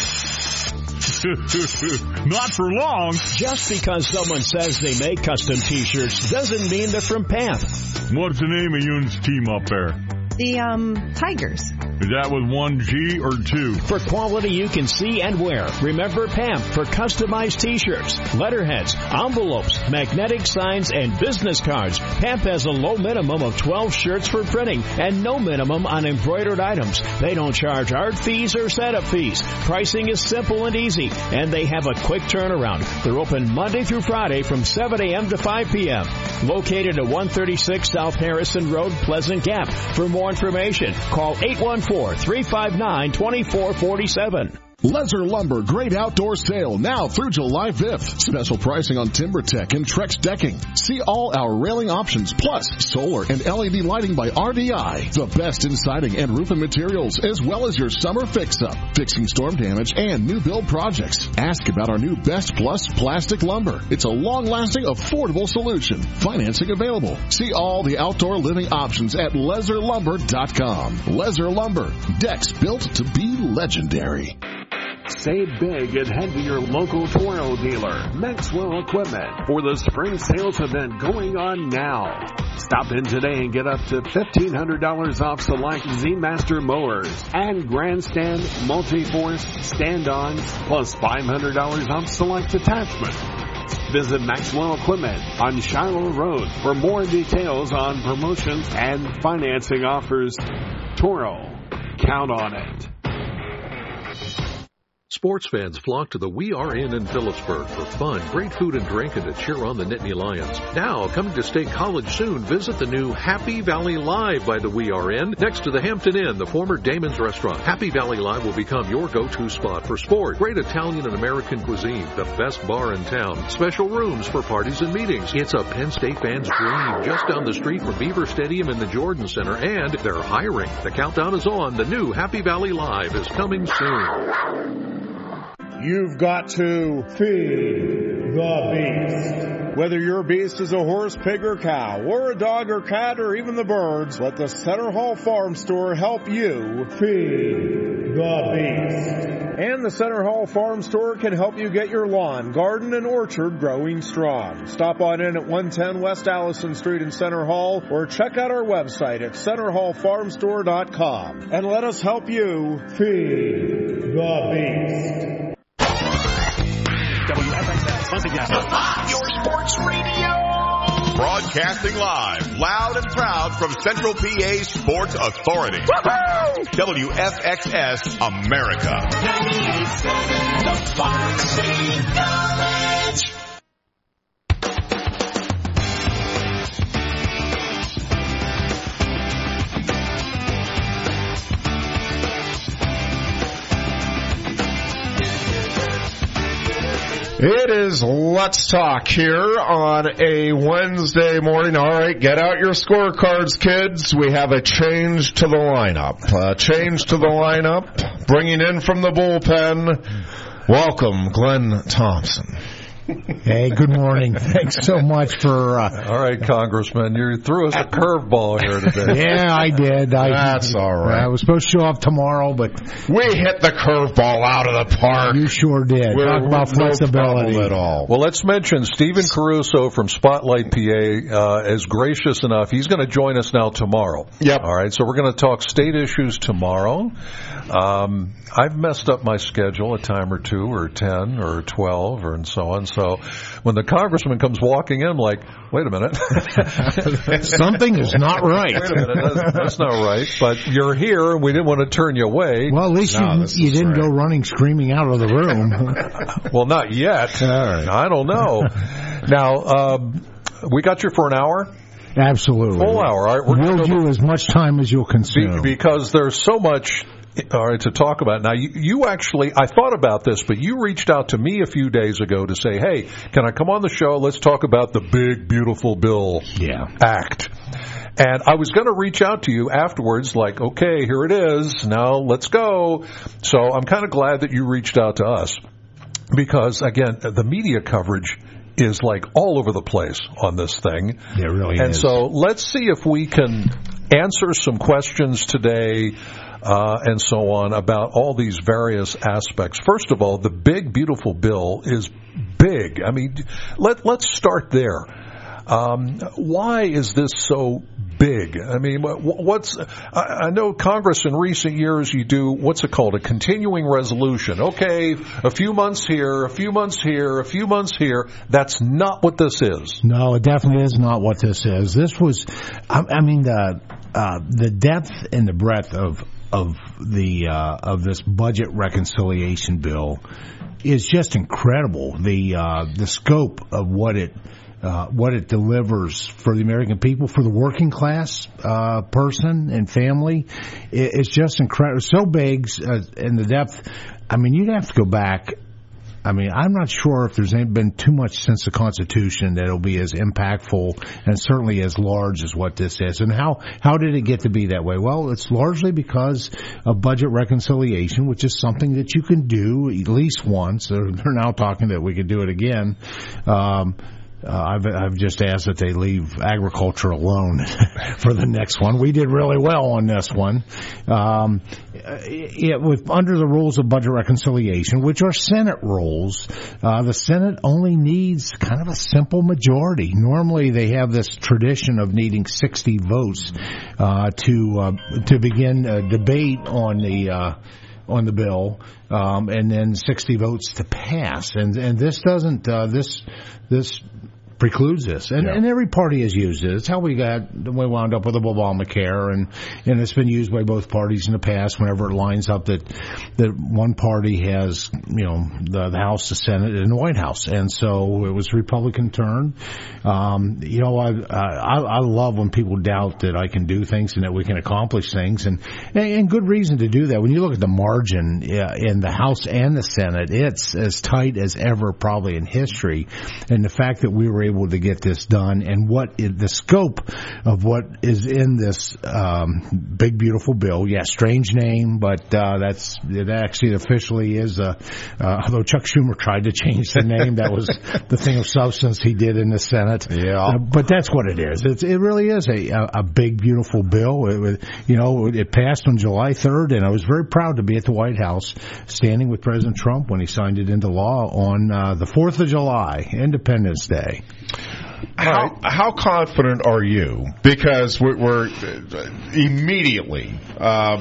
Not for long. Just because someone says they make custom T-shirts doesn't mean they're from P A M. What's the name of Yoon's team up there? The, um, Tigers. Is that with one G or two? For quality you can see and wear, remember P A M P for customized t-shirts, letterheads, envelopes, magnetic signs, and business cards. P A M P has a low minimum of twelve shirts for printing and no minimum on embroidered items. They don't charge art fees or setup fees. Pricing is simple and easy, and they have a quick turnaround. They're open Monday through Friday from seven a.m. to five p.m. Located at one thirty-six South Harrison Road, Pleasant Gap. For more information, call eight one four, three five nine, two four four seven. Lezer Lumber Great Outdoor Sale now through July fifth. Special pricing on TimberTech and Trex decking. See all our railing options plus solar and L E D lighting by R D I. The best in siding and roofing materials as well as your summer fix-up, fixing storm damage and new build projects. Ask about our new Best Plus plastic lumber. It's a long-lasting, affordable solution. Financing available. See all the outdoor living options at lezer lumber dot com. Lezer Lumber. Decks built to be legendary. Save big and head to your local Toro dealer, Maxwell Equipment, for the spring sales event going on now. Stop in today and get up to fifteen hundred dollars off select Z-Master mowers and Grandstand multi-force stand-ons, plus five hundred dollars off select attachments. Visit Maxwell Equipment on Shiloh Road for more details on promotions and financing offers. Toro, count on it. Sports fans flock to the We Are Inn in Phillipsburg for fun, great food and drink, and to cheer on the Nittany Lions. Now, coming to State College soon, visit the new Happy Valley Live by the We Are Inn, next to the Hampton Inn, the former Damon's Restaurant. Happy Valley Live will become your go-to spot for sport. Great Italian and American cuisine, the best bar in town, special rooms for parties and meetings. It's a Penn State fan's dream, just down the street from Beaver Stadium and the Jordan Center, and they're hiring. The countdown is on. The new Happy Valley Live is coming soon. You've got to feed the beast. Whether your beast is a horse, pig, or cow, or a dog or cat, or even the birds, let the Center Hall Farm Store help you feed the beast. And the Center Hall Farm Store can help you get your lawn, garden, and orchard growing strong. Stop on in at one ten West Allison Street in Center Hall, or check out our website at center hall farm store dot com. And let us help you feed the beast. W F X S, once again. Your sports radio. Broadcasting live, loud and proud from Central P A Sports Authority. Woo-hoo! W F X S America. ninety-eight seven, the Fox Village. It is Let's Talk here on a Wednesday morning. All right, get out your scorecards, kids. We have a change to the lineup. Uh, change to the lineup. Bringing in from the bullpen, welcome Glenn Thompson. Hey, good morning. Thanks so much for... Uh, all right, Congressman, you threw us a curveball here today. Yeah, I did. I, That's all right. I was supposed to show up tomorrow, but... We hit the curveball out of the park. You sure did. We're, Talk about no flexibility. At all. Well, let's mention Stephen Caruso from Spotlight P A uh, is gracious enough. He's going to join us now tomorrow. Yep. All right, so we're going to talk state issues tomorrow. Um, I've messed up my schedule a time or two, or ten, or twelve, or and so on. So when the congressman comes walking in, I'm like, wait a minute. Something is not right. Wait a minute, that's, that's not right. But you're here, and we didn't want to turn you away. Well, at least no, you, you didn't right. go running, screaming out of the room. Well, not yet. All right. I don't know. Now, um, we got you for an hour? Absolutely. Full hour. All right, we're we'll give you as much time as you'll consume. Be, because there's so much... All right, to talk about. Now, you, you actually, I thought about this, but you reached out to me a few days ago to say, hey, can I come on the show? Let's talk about the Big Beautiful Bill yeah. Act. And I was going to reach out to you afterwards, like, okay, here it is. Now let's go. So I'm kind of glad that you reached out to us because, again, the media coverage is like all over the place on this thing. It really and is. And so let's see if we can answer some questions today. Uh, and so on about all these various aspects. First of all, the Big Beautiful Bill is big. I mean, let, let's start there. Um, why is this so big. I mean, what's, I know Congress in recent years, you do, what's it called? A continuing resolution. Okay, a few months here, a few months here, a few months here. That's not what this is. No, it definitely is not what this is. This was, I, I mean, the, uh, the depth and the breadth of, of the, uh, of this budget reconciliation bill is just incredible. The, uh, the scope of what it, Uh, what it delivers for the American people, for the working class uh, person and family, it, it's just incredible. So big uh, in the depth. I mean, you'd have to go back. I mean, I'm not sure if there's been too much since the Constitution that it'll be as impactful and certainly as large as what this is. And how, how did it get to be that way? Well, it's largely because of budget reconciliation, which is something that you can do at least once. They're, they're now talking that we could do it again. Um, Uh, I've, I've just asked that they leave agriculture alone for the next one. We did really well on this one. Um, it, with under the rules of budget reconciliation, which are Senate rules, uh, the Senate only needs kind of a simple majority. Normally, they have this tradition of needing sixty votes uh, to uh, to begin a debate on the. Uh, on the bill, um, and then sixty votes to pass. And, and this doesn't, uh, this, this precludes this. And, yeah. and every party has used it. It's how we got, we wound up with Obamacare, and, and it's been used by both parties in the past whenever it lines up that, that one party has, you know, the, the House, the Senate, and the White House. And so it was Republican turn. Um, you know, I, I, I love when people doubt that I can do things and that we can accomplish things, and, and good reason to do that. When you look at the margin in the House and the Senate, it's as tight as ever probably in history. And the fact that we were able to get this done, and what is the scope of what is in this um, big beautiful bill. Yeah, strange name, but uh, that's it. Actually, officially is. Uh, uh, although Chuck Schumer tried to change the name, that was the thing of substance he did in the Senate. Yeah, uh, but that's what it is. It's, it really is a, a, a big beautiful bill. It, you know, it passed on July third, and I was very proud to be at the White House, standing with President Trump when he signed it into law on uh, the fourth of July, Independence Day. How, how confident are you? Because we're, we're immediately, uh,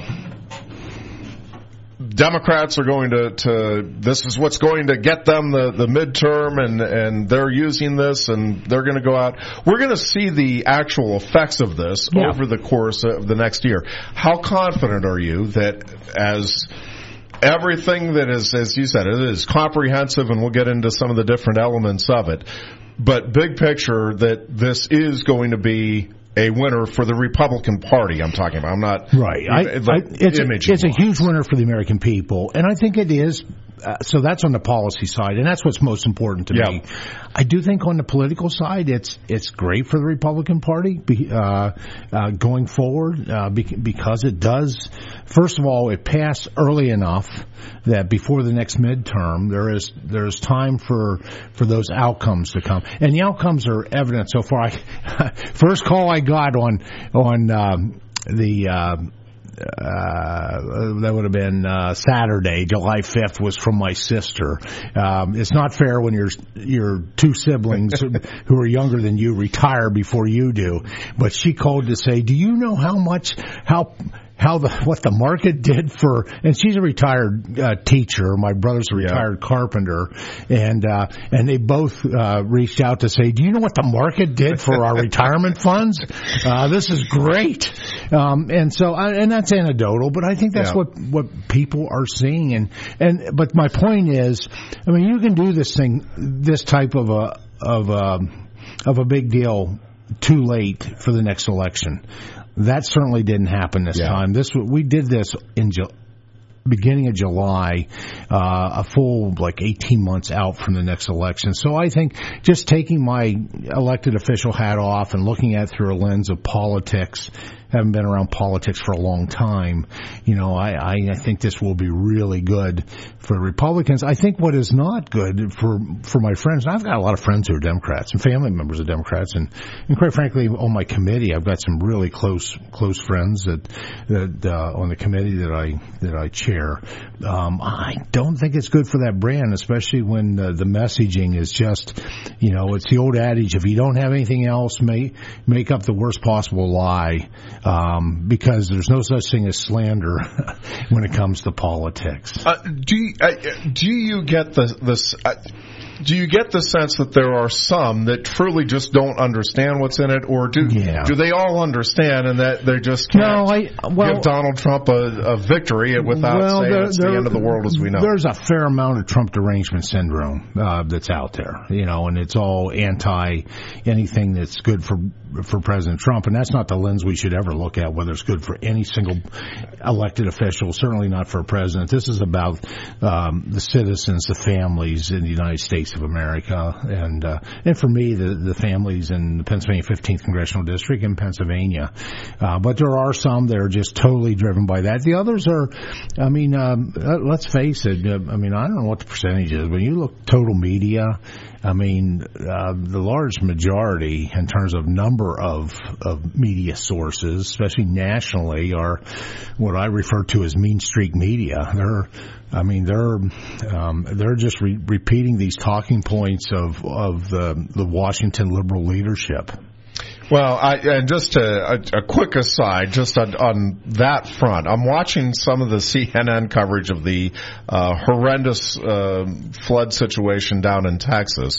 Democrats are going to, to, this is what's going to get them the, the midterm, and, and they're using this, and they're going to go out. We're going to see the actual effects of this yeah. over the course of the next year. How confident are you that as everything that is, as you said, it is comprehensive, and we'll get into some of the different elements of it, but big picture, that this is going to be a winner for the Republican Party? I'm talking about. I'm not right. I, I, it's, a, it's a huge winner for the American people, and I think it is. Uh, so that's on the policy side, and that's what's most important to yeah. me. I do think on the political side, it's it's great for the Republican Party be, uh, uh, going forward uh, be, because it does. First of all, it passed early enough that before the next midterm, there is there's time for for those outcomes to come, and the outcomes are evident so far. I, first call I got on on um, the. Uh, Uh, that would have been uh, Saturday, July fifth, was from my sister. Um, it's not fair when your your two siblings who are younger than you retire before you do. But she called to say, "Do you know how much how?" How the what the market did for, and she's a retired uh, teacher. My brother's a retired yeah. carpenter, and uh, and they both uh, reached out to say, "Do you know what the market did for our retirement funds? Uh, this is great." Um, and so, I, and that's anecdotal, but I think that's yeah. what what people are seeing. And and but my point is, I mean, you can do this thing, this type of a of a of a big deal too late for the next election. That certainly didn't happen this yeah. time. This we did this in Ju- beginning of July, uh, a full like eighteen months out from the next election. So I think just taking my elected official hat off and looking at it through a lens of politics, having been around politics for a long time, you know, I, I, I think this will be really good for Republicans. I think what is not good for for my friends, and I've got a lot of friends who are Democrats and family members of Democrats, and, and quite frankly, on my committee, I've got some really close close friends that that uh, on the committee that I that I chair. Um, I don't think it's good for that brand, especially when uh, the messaging is just, you know, it's the old adage: if you don't have anything else, make make up the worst possible lie, um, because there's no such thing as slander when it comes to politics. Uh, do you, uh, do you get the this? Uh, do you get the sense that there are some that truly just don't understand what's in it, or do yeah. do they all understand and that they just can't no, I, well, give Donald Trump a, a victory without well, saying there, it's there, the end of the world as we know? There's a fair amount of Trump derangement syndrome uh, that's out there, you know, and it's all anti anything that's good for for President Trump, and that's not the lens we should ever look at, whether it's good for any single elected official, certainly not for a president. This is about um, the citizens, the families in the United States of America, and uh, and for me, the, the families in the Pennsylvania fifteenth Congressional District in Pennsylvania. Uh, but there are some that are just totally driven by that. The others are, I mean, um, let's face it, uh, I mean, I don't know what the percentage is, but you look total media, I mean, uh, the large majority in terms of number of, of media sources, especially nationally, are what I refer to as mean streak media. They're, I mean, they're um, they're just re- repeating these talking points of of the the Washington liberal leadership. Well, I, and just a, a, a quick aside, just on, on that front, I'm watching some of the C N N coverage of the uh, horrendous uh, flood situation down in Texas,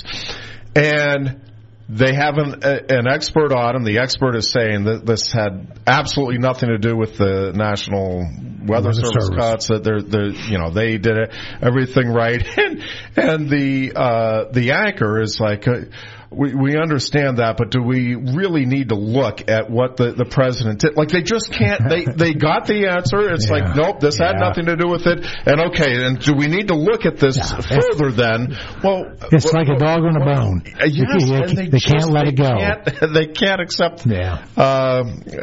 and they have an, a, an expert on, and the expert is saying that this had absolutely nothing to do with the National Weather, Weather Service, Service cuts. That they're, they're, you know, they did it, everything right, and and the uh, the anchor is like. Uh, We we understand that, but do we really need to look at what the, the president did? Like, they just can't, they, they got the answer. It's yeah. like, nope, this yeah. had nothing to do with it. And okay, and do we need to look at this yeah. further then? Well, it's well, like a dog on a bone. Uh, yes, you, you, and they, they just, can't let they it go. Can't, they can't accept yeah. uh,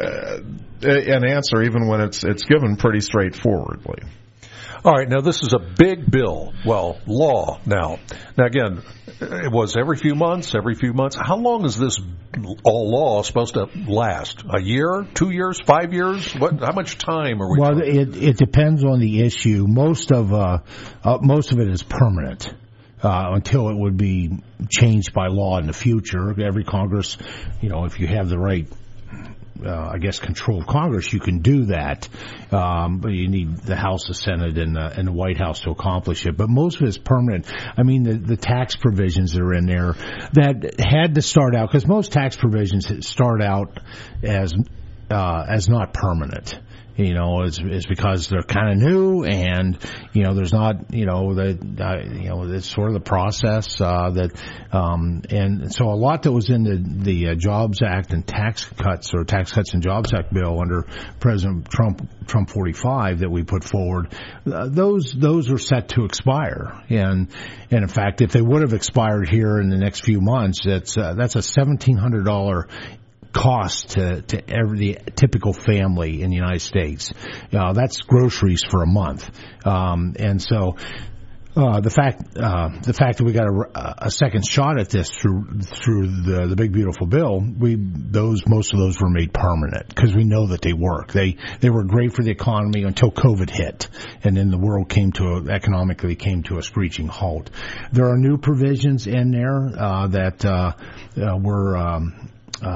an answer even when it's it's given pretty straightforwardly. All right, now this is a big bill. Well, law now. Now, again, it was every few months, every few months. How long is this all law supposed to last? A year, two years, five years? What? How much time are we? Well, it, it depends on the issue. Most of uh, uh, most of it is permanent. Uh, until it would be changed by law in the future. Every Congress, you know, if you have the right Uh, I guess, control of Congress, you can do that. Um, but you need the House, the Senate, and the, and the White House to accomplish it. But most of it is permanent. I mean, the, the tax provisions that are in there that had to start out, because most tax provisions start out as, uh, as not permanent. You know, it's, it's because they're kind of new, and you know, there's not, you know, the, uh, you know, it's sort of the process uh, that, um, and so a lot that was in the the uh, Jobs Act and Tax Cuts or Tax Cuts and Jobs Act bill under President Trump, Trump forty-five that we put forward, uh, those those are set to expire, and and in fact, if they would have expired here in the next few months, that's uh, that's a seventeen hundred dollar cost to, to every typical family in the United States. Uh, that's groceries for a month. Um, and so, uh, the fact, uh, the fact that we got a, a second shot at this through, through the, the big beautiful bill, we, those, most of those were made permanent because we know that they work. They, they were great for the economy until COVID hit, and then the world came to a, economically came to a screeching halt. There are new provisions in there, uh, that, uh, uh were, um,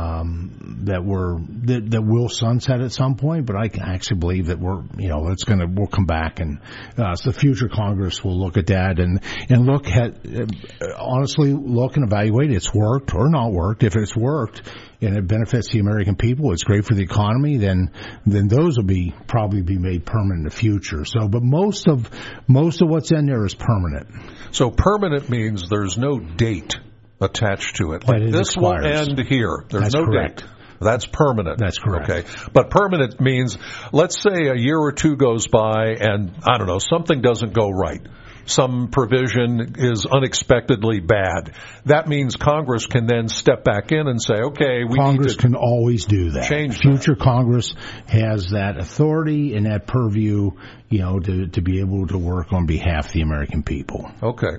Um, that were that, that will sunset at some point, but I actually believe that we're, you know, it's going to we'll come back, and uh, so the future Congress will look at that and and look at uh, honestly look and evaluate it's worked or not worked. If it's worked and it benefits the American people, it's great for the economy, then then those will be probably be made permanent in the future. So, but most of most of what's in there is permanent. So permanent means there's no date attached to it. Like this expires. Will end here. There's That's no correct. date. That's permanent. That's correct. Okay. But permanent means, let's say a year or two goes by and, I don't know, something doesn't go right. some provision is unexpectedly bad. That means Congress can then step back in and say, okay, we Congress need to can always do that. Change Future that. Congress has that authority and that purview, you know, to, to be able to work on behalf of the American people. Okay.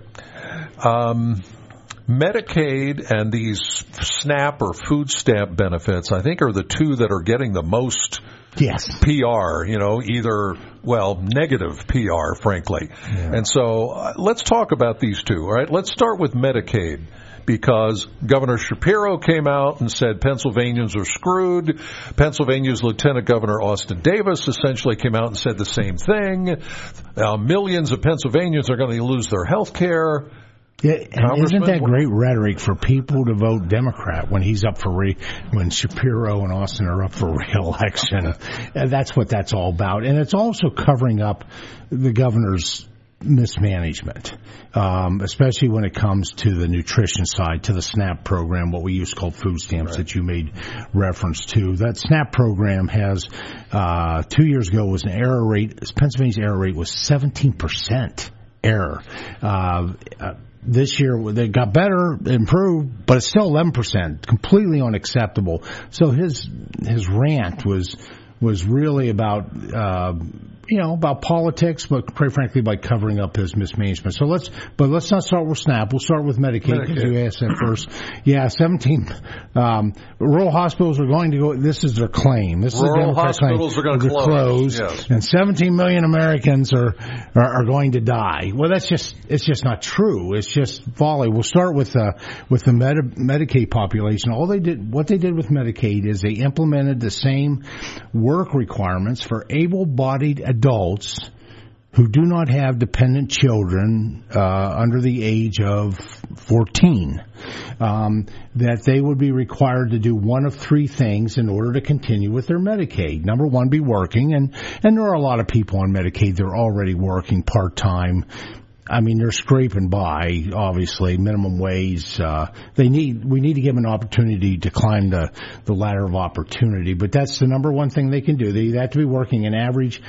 Um, Medicaid and these SNAP or food stamp benefits, I think, are the two that are getting the most yes. P R, you know, either, well, negative P R, frankly. Yeah. And so uh, let's talk about these two, all right? Let's start with Medicaid, because Governor Shapiro came out and said Pennsylvanians are screwed. Pennsylvania's Lieutenant Governor Austin Davis essentially came out and said the same thing. Uh, millions of Pennsylvanians are going to lose their health care. Yeah, and isn't that great rhetoric for people to vote Democrat when he's up for re, when Shapiro and Austin are up for re-election? And that's what that's all about. And it's also covering up the governor's mismanagement, um, especially when it comes to the nutrition side, to the SNAP program, what we used to call food stamps, right, that you made reference to. That SNAP program has, uh, two years ago was an error rate, Pennsylvania's error rate was seventeen percent error. Uh, uh This year, they got better, improved, but it's still eleven percent, completely unacceptable. So his his rant was was really about, uh, you know, about politics, but quite frankly, by covering up his mismanagement. So let's, but let's not start with SNAP. We'll start with Medicaid, because you asked that first. Yeah, seventeen, um, rural hospitals are going to go, this is their claim. This rural is the hospitals claim. are going to close. close yes. And seventeen million Americans are, are, are going to die. Well, that's just, it's just not true. It's just folly. We'll start with, uh, with the Medi- Medicaid population. All they did, what they did with Medicaid is they implemented the same work requirements for able-bodied adults who do not have dependent children uh, under the age of fourteen, um, that they would be required to do one of three things in order to continue with their Medicaid. Number one, be working, and, and there are a lot of people on Medicaid that are already working part-time. I mean, they're scraping by, obviously, minimum wage. Uh, they need, we need to give them an opportunity to climb the, the ladder of opportunity, but that's the number one thing they can do. They have to be working an average,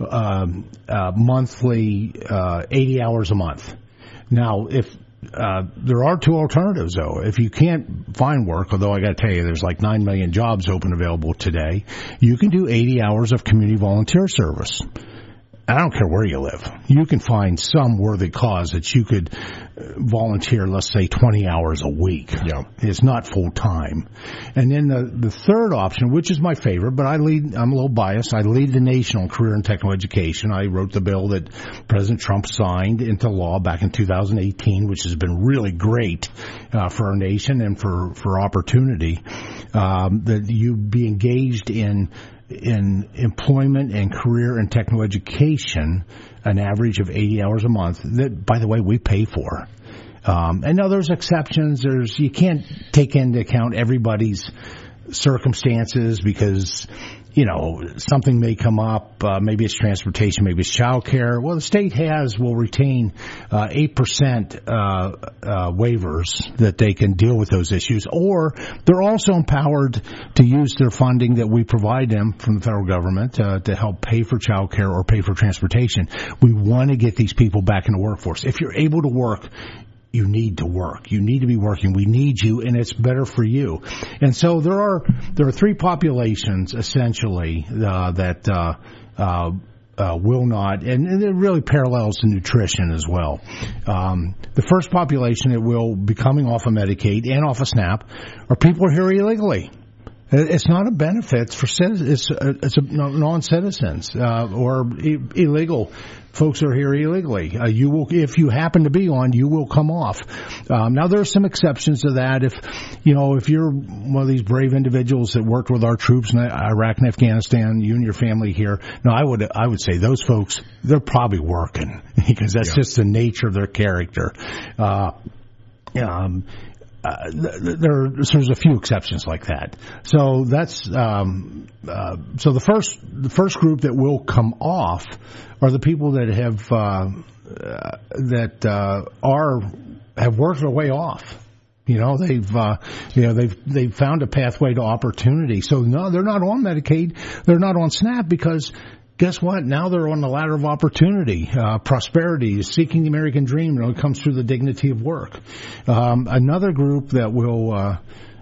um, uh, monthly, uh, eighty hours a month. Now, if, uh, there are two alternatives though. If you can't find work, although I gotta tell you, there's like nine million jobs open available today, you can do eighty hours of community volunteer service. I don't care where you live. You can find some worthy cause that you could volunteer, let's say, twenty hours a week. Yeah. It's not full time. And then the, the third option, which is my favorite, but I lead, I'm a little biased. I lead the nation on career and technical education. I wrote the bill that President Trump signed into law back in two thousand eighteen, which has been really great, uh, for our nation and for, for opportunity, um, that you be engaged in in employment and career and technical education, an average of eighty hours a month that, by the way, we pay for. Um, and now there's exceptions. There's, you can't take into account everybody's circumstances because, you know, something may come up. Uh, maybe it's transportation, maybe it's child care. Well, the state has, will retain, uh, eight percent, uh, uh, waivers that they can deal with those issues. Or they're also empowered to use their funding that we provide them from the federal government, uh, to help pay for child care or pay for transportation. We want to get these people back in the workforce. If you're able to work, you need to work. You need to be working. We need you, and it's better for you. And so there are there are three populations essentially uh, that uh, uh, uh, will not, and, and it really parallels to nutrition as well. Um, the first population that will be coming off of Medicaid and off of SNAP are people who are here illegally. It's not a benefit for citizens. It's, it's a non-citizens uh, or e- illegal folks who are here illegally. Uh, you will, if you happen to be on, you will come off. Um, now there are some exceptions to that. If you know, if you're one of these brave individuals that worked with our troops in Iraq and Afghanistan, you and your family here, no, I would I would say those folks, they're probably working because that's yeah. just the nature of their character. Uh, um, Uh, there, there's a few exceptions like that. So that's um, uh, so the first the first group that will come off are the people that have uh, uh, that uh, are have worked their way off. You know, they've uh, you know they've they've found a pathway to opportunity. So no, they're not on Medicaid. They're not on SNAP because, guess what? Now they're on the ladder of opportunity, uh, prosperity, seeking the American dream. You know, it comes through the dignity of work. Um, another group that will, uh,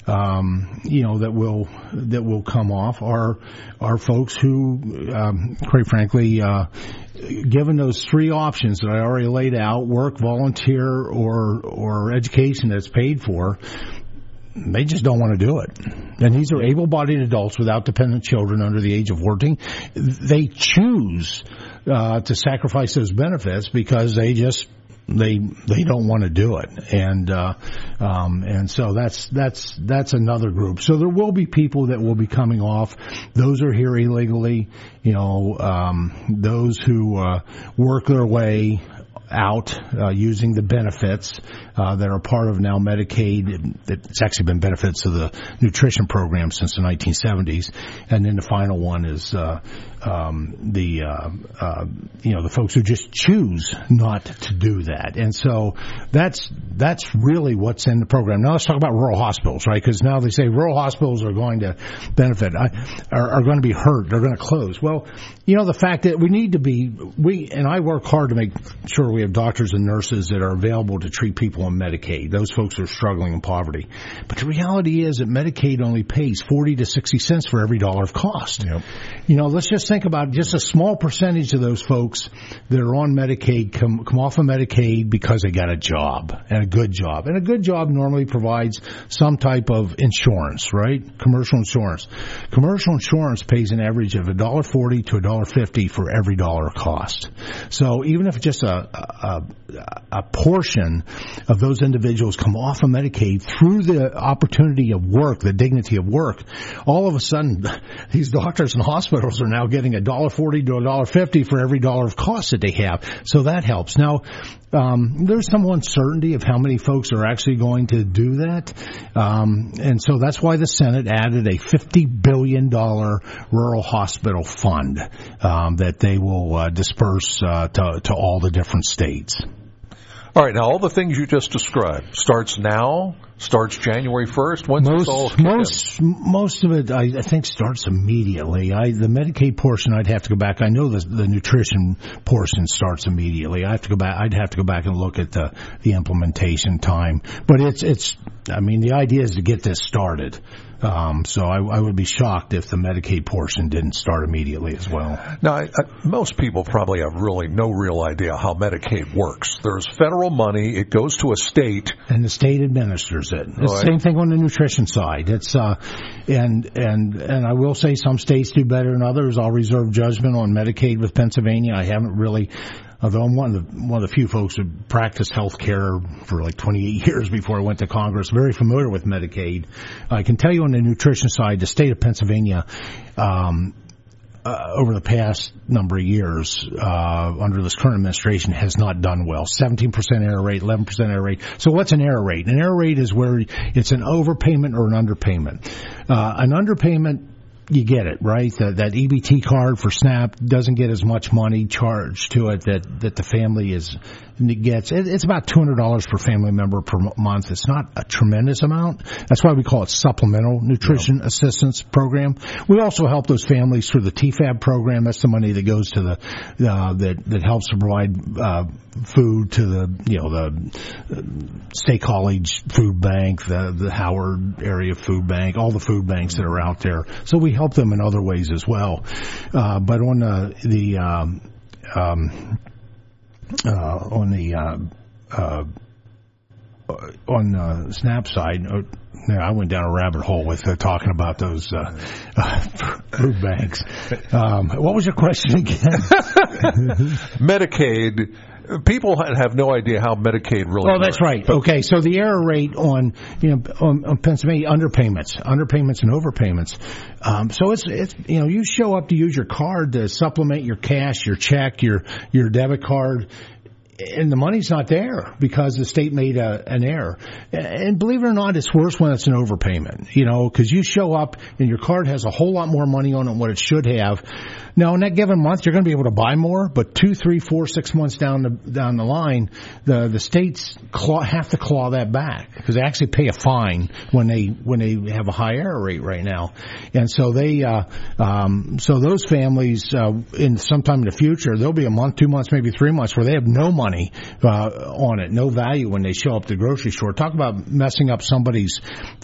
um, you know, that will that will come off are are folks who, um, quite frankly, uh, given those three options that I already laid out, work, volunteer, or or education that's paid for, they just don't want to do it. And these are able-bodied adults without dependent children under the age of working. They choose uh, to sacrifice those benefits because they just they they don't want to do it. And uh, um, and so that's that's that's another group. So there will be people that will be coming off. Those are here illegally. You know, um, those who uh, work their way out uh, using the benefits uh, that are part of now Medicaid. It's actually been benefits of the nutrition program since the nineteen seventies. And then the final one is uh, um, the uh, uh, you know the folks who just choose not to do that. And so that's that's really what's in the program. Now let's talk about rural hospitals, right? Because now they say rural hospitals are going to benefit, are, are going to be hurt, they're going to close. Well, you know, the fact that we need to be, we and I work hard to make sure we have doctors and nurses that are available to treat people on Medicaid. Those folks are struggling in poverty. But the reality is that Medicaid only pays forty to sixty cents for every dollar of cost. Yep. You know, let's just think about just a small percentage of those folks that are on Medicaid come, come off of Medicaid because they got a job, and a good job. And a good job normally provides some type of insurance, right? Commercial insurance. Commercial insurance pays an average of one dollar forty to one dollar fifty for every dollar of cost. So even if just a, a, a portion of those individuals come off of Medicaid through the opportunity of work, the dignity of work, all of a sudden these doctors and hospitals are now getting one dollar forty to one dollar fifty for every dollar of cost that they have. So that helps. Now, Um, there's some uncertainty of how many folks are actually going to do that. Um, and so that's why the Senate added a fifty billion dollars rural hospital fund um, that they will uh, disperse uh, to, to all the different states. All right, now all the things you just described starts now, starts January first. When's most, this all most, most of it, I, I think, starts immediately. I, the Medicaid portion, I'd have to go back. I know the, the nutrition portion starts immediately. I have to go back. I'd have to go back and look at the, the implementation time. But it's, it's. I mean, the idea is to get this started. Um, so I, I would be shocked if the Medicaid portion didn't start immediately as well. Now, I, I, most people probably have really no real idea how Medicaid works. There's federal money. It goes to a state. And the state administers it. It's the same thing on the nutrition side. It's, uh, and, and, and I will say some states do better than others. I'll reserve judgment on Medicaid with Pennsylvania. I haven't really, although I'm one of the, one of the few folks who practiced health care for like twenty-eight years before I went to Congress, very familiar with Medicaid. I can tell you on the nutrition side, the state of Pennsylvania, um, uh, over the past number of years, uh, under this current administration has not done well. seventeen percent error rate, eleven percent error rate. So what's an error rate? An error rate is where it's an overpayment or an underpayment. Uh, an underpayment, you get it, right? That, that E B T card for SNAP doesn't get as much money charged to it that, that the family is gets. It, it's about two hundred dollars per family member per month. It's not a tremendous amount. That's why we call it Supplemental Nutrition yeah. Assistance Program. We also help those families through the T FAB program. That's the money that goes to the uh, that that helps to provide uh, food to the you know the State College Food Bank, the the Howard Area Food Bank, all the food banks that are out there. So we help them in other ways as well. Uh, but on the the um, um, Uh, on the uh, uh, on the SNAP side, uh, I went down a rabbit hole with uh, talking about those uh, uh, food banks. Um, what was your question again? Medicaid. People have no idea how Medicaid really Oh, works. that's right. Okay, so the error rate on you know on, on Pennsylvania underpayments, underpayments and overpayments. Um, so it's it's you know you show up to use your card to supplement your cash, your check, your your debit card. and the money's not there because the state made a, an error. And believe it or not, it's worse when it's an overpayment, you know, because you show up and your card has a whole lot more money on it than what it should have. Now, in that given month, you're going to be able to buy more, but two, three, four, six months down the down the line, the the states claw, have to claw that back because they actually pay a fine when they when they have a high error rate right now, and so they uh, um, so those families uh, in sometime in the future, there'll be a month, two months, maybe three months where they have no money uh, on it, no value when they show up at the grocery store. Talk about messing up somebody's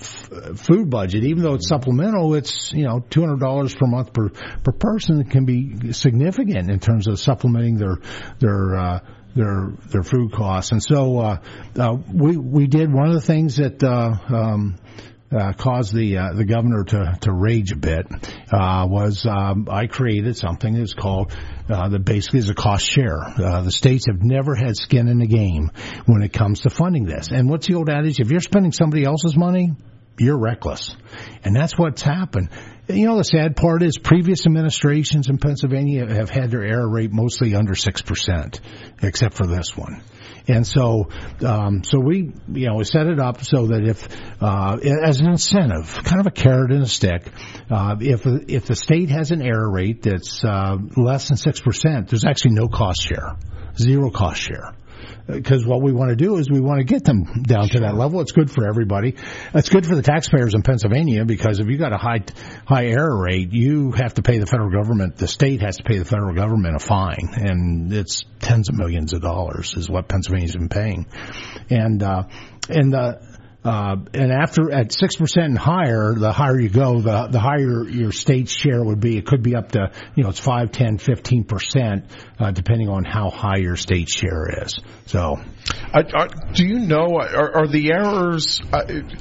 f- food budget, even though it's supplemental. It's you know two hundred dollars per month per per person. It can be significant in terms of supplementing their their uh, their their food costs. And so uh, uh, we we did one of the things that uh, um, uh, caused the uh, the governor to to rage a bit uh, was um, I created something that's called uh, that basically is a cost share. Uh, the states have never had skin in the game when it comes to funding this. And what's the old adage? If you're spending somebody else's money, you're reckless. And that's what's happened. You know, the sad part is previous administrations in Pennsylvania have had their error rate mostly under six percent, except for this one. And so, um, so we, you know, we set it up so that if, uh, as an incentive, kind of a carrot and a stick, uh, if, if the state has an error rate that's, uh, less than six percent, there's actually no cost share, zero cost share. Because what we want to do is we want to get them down to that level. It's good for everybody. It's good for the taxpayers in Pennsylvania because if you got a high high error rate, you have to pay the federal government. The state has to pay the federal government a fine, and it's tens of millions of dollars is what Pennsylvania's been paying. And uh, and the Uh, and after at six percent and higher, the higher you go, the the higher your state share would be. It could be up to, you know, it's five, ten, fifteen percent, uh, depending on how high your state share is. So, I, I, do you know, are, are the errors, uh,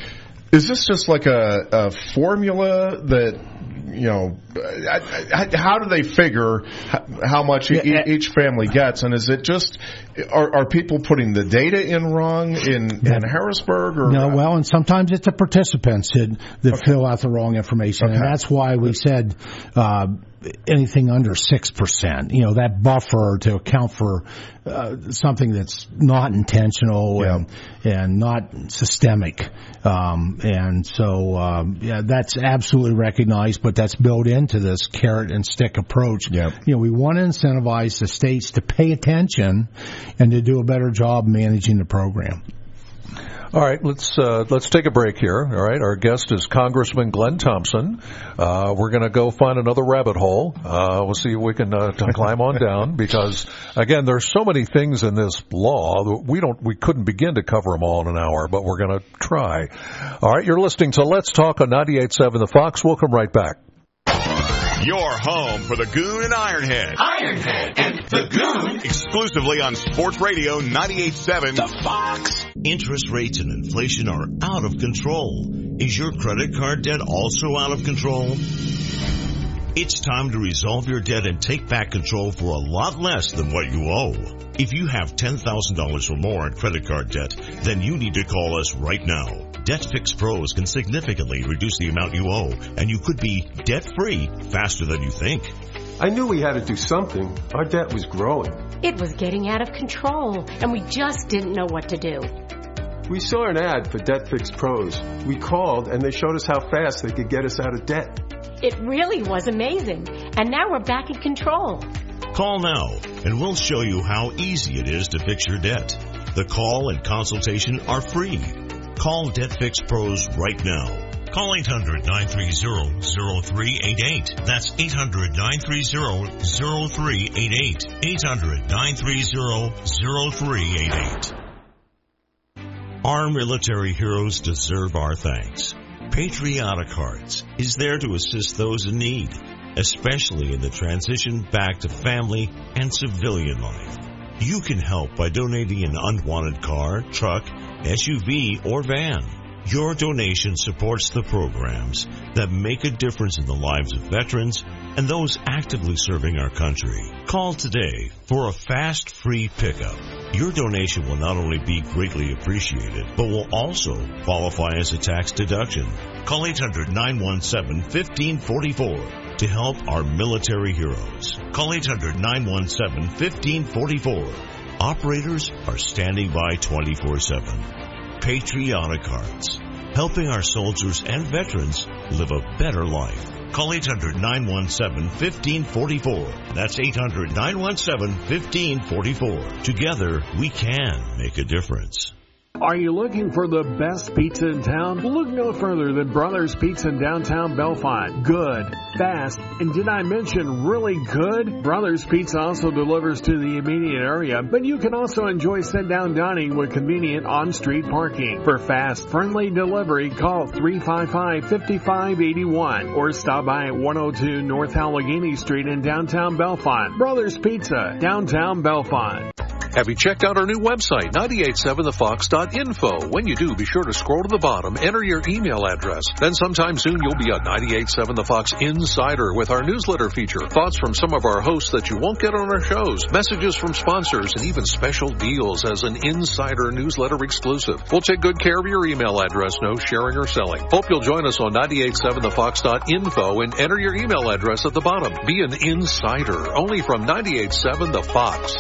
is this just like a, a formula that, you know, how do they figure how much each family gets? And is it just, are, are people putting the data in wrong in, in Harrisburg? Or no, well, and sometimes it's the participants that, that okay. fill out the wrong information. Okay. And that's why we said uh, anything under six percent, you know, that buffer to account for uh, something that's not intentional yeah. and, and not systemic. Um, and so, um, yeah, that's absolutely recognized, but that's built into this carrot and stick approach. Yep. You know, we want to incentivize the states to pay attention and to do a better job managing the program. All right, let's uh, let's take a break here. All right, our guest is Congressman Glenn Thompson. Uh, we're going to go find another rabbit hole. Uh, we'll see if we can uh, to climb on down because again, there's so many things in this law that we don't we couldn't begin to cover them all in an hour, but we're going to try. All right, you're listening to Let's Talk on ninety-eight point seven The Fox. We'll come right back. Your home for the Goon and Ironhead. Ironhead and the Goon. Exclusively on Sports Radio ninety-eight point seven The Fox. Interest rates and inflation are out of control. Is your credit card debt also out of control? It's time to resolve your debt and take back control for a lot less than what you owe. If you have ten thousand dollars or more in credit card debt, then you need to call us right now. DebtFix Pros can significantly reduce the amount you owe, and you could be debt-free faster than you think. I knew we had to do something. Our debt was growing. It was getting out of control, and we just didn't know what to do. We saw an ad for DebtFix Pros. We called, and they showed us how fast they could get us out of debt. It really was amazing, and now we're back in control. Call now, and we'll show you how easy it is to fix your debt. The call and consultation are free. Call DebtFix Pros right now. Call eight hundred, nine three zero, zero three eight eight. That's eight hundred, nine three zero, zero three eight eight. eight hundred, nine three zero, zero three eight eight. Our military heroes deserve our thanks. Patriotic Hearts is there to assist those in need, especially in the transition back to family and civilian life. You can help by donating an unwanted car, truck, S U V, or van. Your donation supports the programs that make a difference in the lives of veterans and those actively serving our country. Call today for a fast, free pickup. Your donation will not only be greatly appreciated, but will also qualify as a tax deduction. Call eight hundred, nine one seven, one five four four to help our military heroes. Call eight hundred, nine one seven, one five four four. operators are standing by twenty-four seven. Patriotic Hearts, helping our soldiers and veterans live a better life. Call eight hundred, nine one seven, one five four four. That's eight hundred, nine one seven, one five four four. Together, we can make a difference. Are you looking for the best pizza in town? Look no further than Brothers Pizza in downtown Bellefonte. Good, fast, and did I mention really good? Brothers Pizza also delivers to the immediate area, but you can also enjoy sit-down dining with convenient on-street parking. For fast, friendly delivery, call three five five, five five eight one or stop by at one oh two North Allegheny Street in downtown Bellefonte. Brothers Pizza, downtown Bellefonte. Have you checked out our new website, nine eight seven the fox dot info? When you do, be sure to scroll to the bottom, enter your email address. Then sometime soon you'll be a nine eight seven The Fox Insider with our newsletter feature. Thoughts from some of our hosts that you won't get on our shows, messages from sponsors, and even special deals as an Insider newsletter exclusive. We'll take good care of your email address, no sharing or selling. Hope you'll join us on nine eight seven the fox dot info and enter your email address at the bottom. Be an Insider, only from nine eight seven The Fox.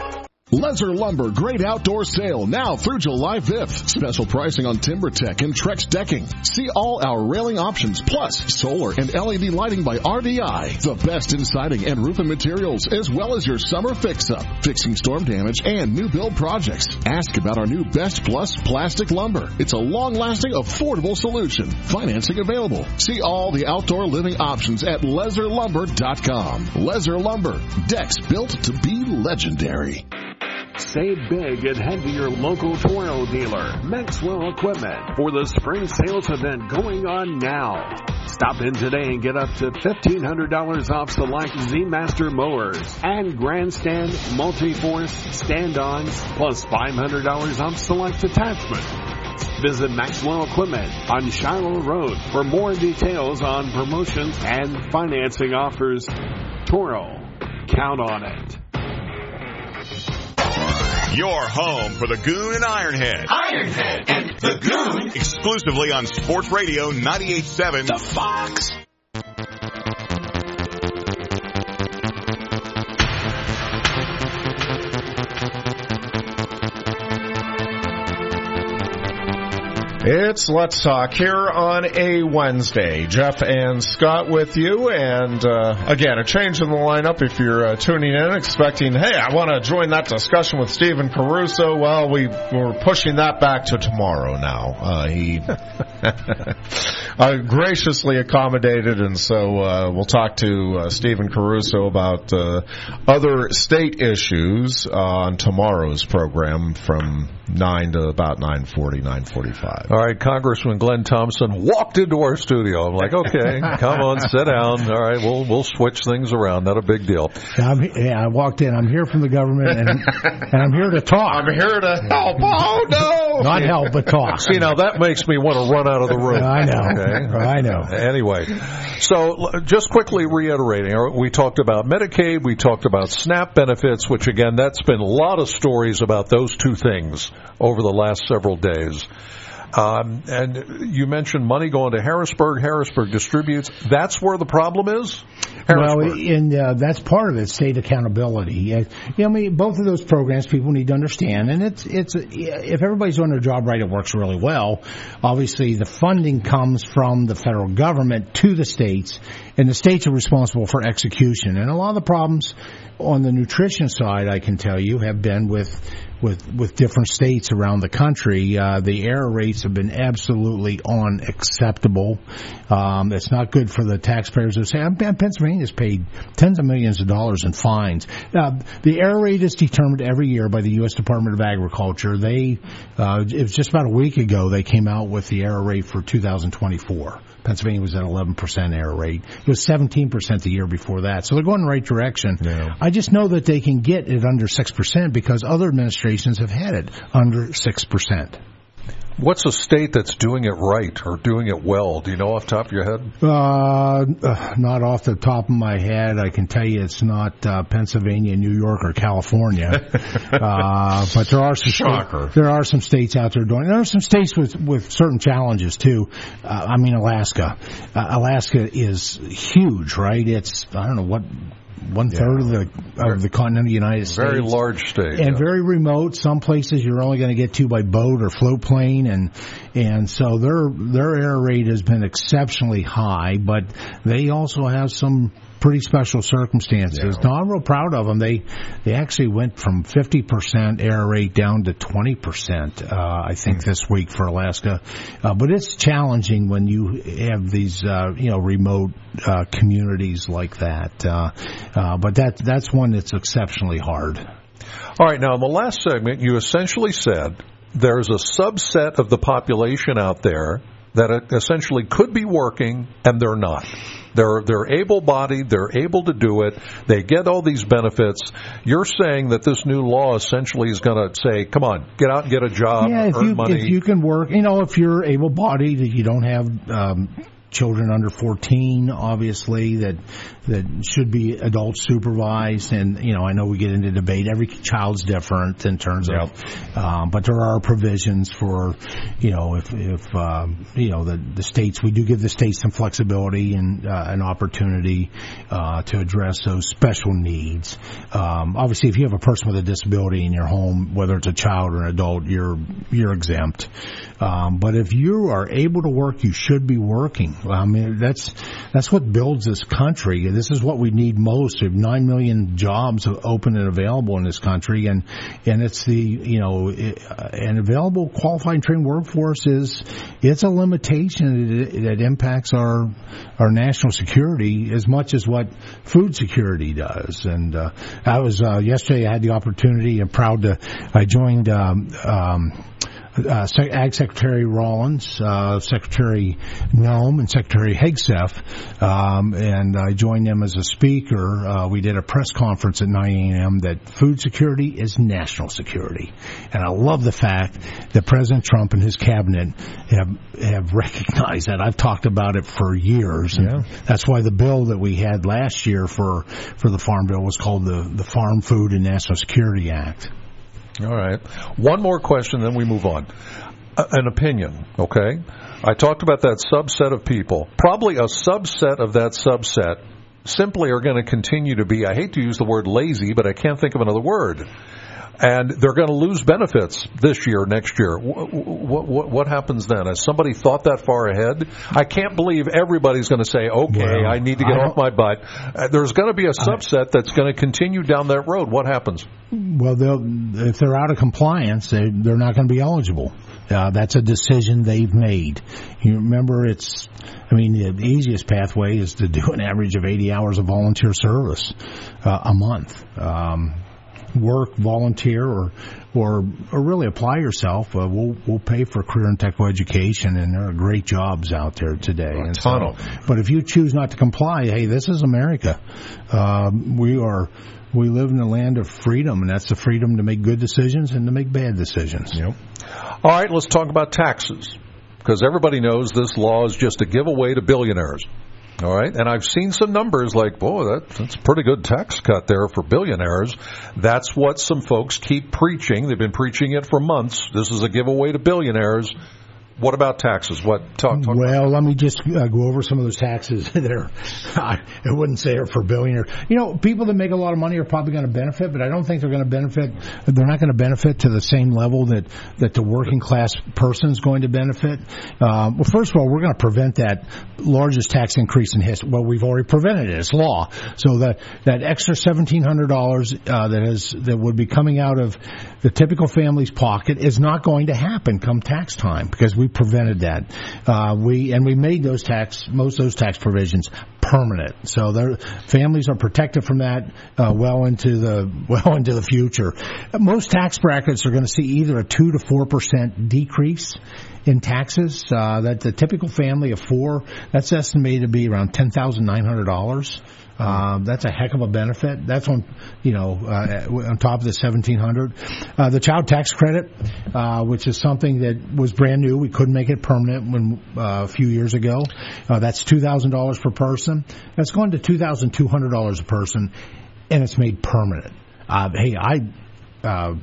Lezer Lumber Great Outdoor Sale now through July fifth. Special pricing on TimberTech and Trex decking. See all our railing options plus solar and L E D lighting by R D I. The best in siding and roofing materials as well as your summer fix-up, fixing storm damage and new build projects. Ask about our new Best Plus plastic lumber. It's a long-lasting, affordable solution. Financing available. See all the outdoor living options at lezer lumber dot com. Lezer Lumber. Decks built to be legendary. Save big and head to your local Toro dealer, Maxwell Equipment, for the spring sales event going on now. Stop in today and get up to fifteen hundred dollars off select Z-Master mowers and Grandstand multi-force stand-ons, plus five hundred dollars off select attachments. Visit Maxwell Equipment on Shiloh Road for more details on promotions and financing offers. Toro, count on it. Your home for the Goon and Ironhead. Ironhead and the Goon. Exclusively on Sports Radio ninety-eight point seven. The Fox. It's Let's Talk here on a Wednesday. Jeff and Scott with you, and uh, again, a change in the lineup if you're uh, tuning in expecting, hey, I want to join that discussion with Stephen Caruso. Well, we, we're pushing that back to tomorrow now. Uh, he uh, graciously accommodated, and so uh, we'll talk to uh, Stephen Caruso about uh, other state issues uh, on tomorrow's program from nine to about nine forty, nine forty-five. All right, Congressman Glenn Thompson walked into our studio. I'm like, okay, come on, sit down. All right, we'll we'll switch things around. Not a big deal. I'm, yeah, I walked in. I'm here from the government, and, and I'm here to talk. I'm here to help. Oh, no. Not help, but talk. See, now that makes me want to run out of the room. I know. Okay? I know. Anyway, so just quickly reiterating, we talked about Medicaid, we talked about SNAP benefits, which, again, that's been a lot of stories about those two things over the last several days. Um, and you mentioned money going to Harrisburg. Harrisburg distributes. That's where the problem is? Well, and uh, that's part of it, state accountability. Uh, you know, I mean, both of those programs people need to understand, and it's it's if everybody's doing their job right, it works really well. Obviously, the funding comes from the federal government to the states, and the states are responsible for execution. And a lot of the problems on the nutrition side, I can tell you, have been with with with different states around the country. Uh, the error rates have been absolutely unacceptable. Um, it's not good for the taxpayers. Pennsylvania has paid tens of millions of dollars in fines. Uh, the error rate is determined every year by the U S Department of Agriculture. They uh, it was just about a week ago they came out with the error rate for two thousand twenty-four. Pennsylvania was at eleven percent error rate. It was seventeen percent the year before that. So they're going in the right direction. Yeah. I just know that they can get it under six percent because other administrations have had it under six percent. What's a state that's doing it right or doing it well? Do you know off the top of your head? Uh, not off the top of my head. I can tell you it's not uh, Pennsylvania, New York, or California. uh, but there are some Shocker. States, there are some states out there doing. There are some states with with certain challenges too. Uh, I mean, Alaska. Uh, Alaska is huge, right? It's I don't know what. One third yeah. of the of the continental United States. Very large state. And yeah. very remote. Some places you're only going to get to by boat or float plane, and and so their their air rate has been exceptionally high, but they also have some pretty special circumstances. Yeah. Now, I'm real proud of them. They they actually went from fifty percent air rate down to twenty percent, uh, I think, mm-hmm. this week for Alaska. Uh, but it's challenging when you have these, uh, you know, remote uh, communities like that. Uh, uh, but that that's one that's exceptionally hard. All right. Now, in the last segment, you essentially said there's a subset of the population out there that essentially could be working, and they're not. They're they're able-bodied. They're able to do it. They get all these benefits. You're saying that this new law essentially is going to say, "Come on, get out and get a job, yeah, if earn you, money." If you can work, you know, if you're able-bodied, if you don't have um, children under fourteen, obviously that that should be adult supervised. And you know, I know we get into debate. Every child's different in terms yep. of, um, but there are provisions for, you know, if if um, you know the the states, we do give the states some flexibility and uh, an opportunity uh, to address those special needs. Um, obviously, if you have a person with a disability in your home, whether it's a child or an adult, you're you're exempt. Um, but if you are able to work, you should be working. I mean, that's that's what builds this country. This is what we need most. We have nine million jobs open and available in this country, and and it's the you know an available qualified and trained workforce is it's a limitation that, that impacts our our national security as much as what food security does. And uh, I was uh, yesterday. I had the opportunity. I'm proud to. I joined. Um, um, Uh, Ag Secretary Rollins, uh, Secretary Nome, and Secretary Hegseth, um, and I joined them as a speaker. Uh, we did a press conference at nine a.m. that food security is national security, and I love the fact that President Trump and his cabinet have have recognized that. I've talked about it for years, and yeah. that's why the bill that we had last year for for the Farm Bill was called the the Farm Food and National Security Act. All right. One more question, then we move on. Uh, an opinion, okay? I talked about that subset of people. Probably a subset of that subset simply are going to continue to be, I hate to use the word lazy, but I can't think of another word. And they're going to lose benefits this year, next year. What, what, what happens then? Has somebody thought that far ahead? I can't believe everybody's going to say, okay, well, I need to get off my butt. Uh, there's going to be a subset that's going to continue down that road. What happens? Well, they'll, if they're out of compliance, they, they're not going to be eligible. Uh, that's a decision they've made. You remember, it's, I mean, the easiest pathway is to do an average of eighty hours of volunteer service uh, a month. Um work, volunteer, or or, or really apply yourself. Uh, we'll we'll pay for career and technical education, and there are great jobs out there today. A and ton so, of them. But if you choose not to comply, hey, this is America. Uh, we are we live in a land of freedom, and that's the freedom to make good decisions and to make bad decisions. Yep. All right, let's talk about taxes, because everybody knows this law is just a giveaway to billionaires. All right, and I've seen some numbers like, boy, that, that's a pretty good tax cut there for billionaires. That's what some folks keep preaching. They've been preaching it for months. This is a giveaway to billionaires. What about taxes? What talk? talk well, about let me just uh, go over some of those taxes that are. I wouldn't say are for billionaires. You know, people that make a lot of money are probably going to benefit, but I don't think they're going to benefit. They're not going to benefit to the same level that that the working class person is going to benefit. Um, well, first of all, we're going to prevent that largest tax increase in history. Well, we've already prevented it. It's law. So that that extra seventeen hundred dollars uh, that is that would be coming out of the typical family's pocket is not going to happen come tax time, because we prevented that. Uh, we and we made those tax most of those tax provisions permanent, so their families are protected from that uh, well into the well into the future. Most tax brackets are going to see either a two to four percent decrease in taxes. Uh, that the typical family of four, that's estimated to be around ten thousand nine hundred dollars. Um, that's a heck of a benefit. That's on, you know, uh, on top of the seventeen hundred. Uh, the child tax credit, uh, which is something that was brand new. We couldn't make it permanent when uh, a few years ago. Uh, that's two thousand dollars per person. That's gone to two thousand two hundred dollars a person, and it's made permanent. Uh, hey, I. Uh,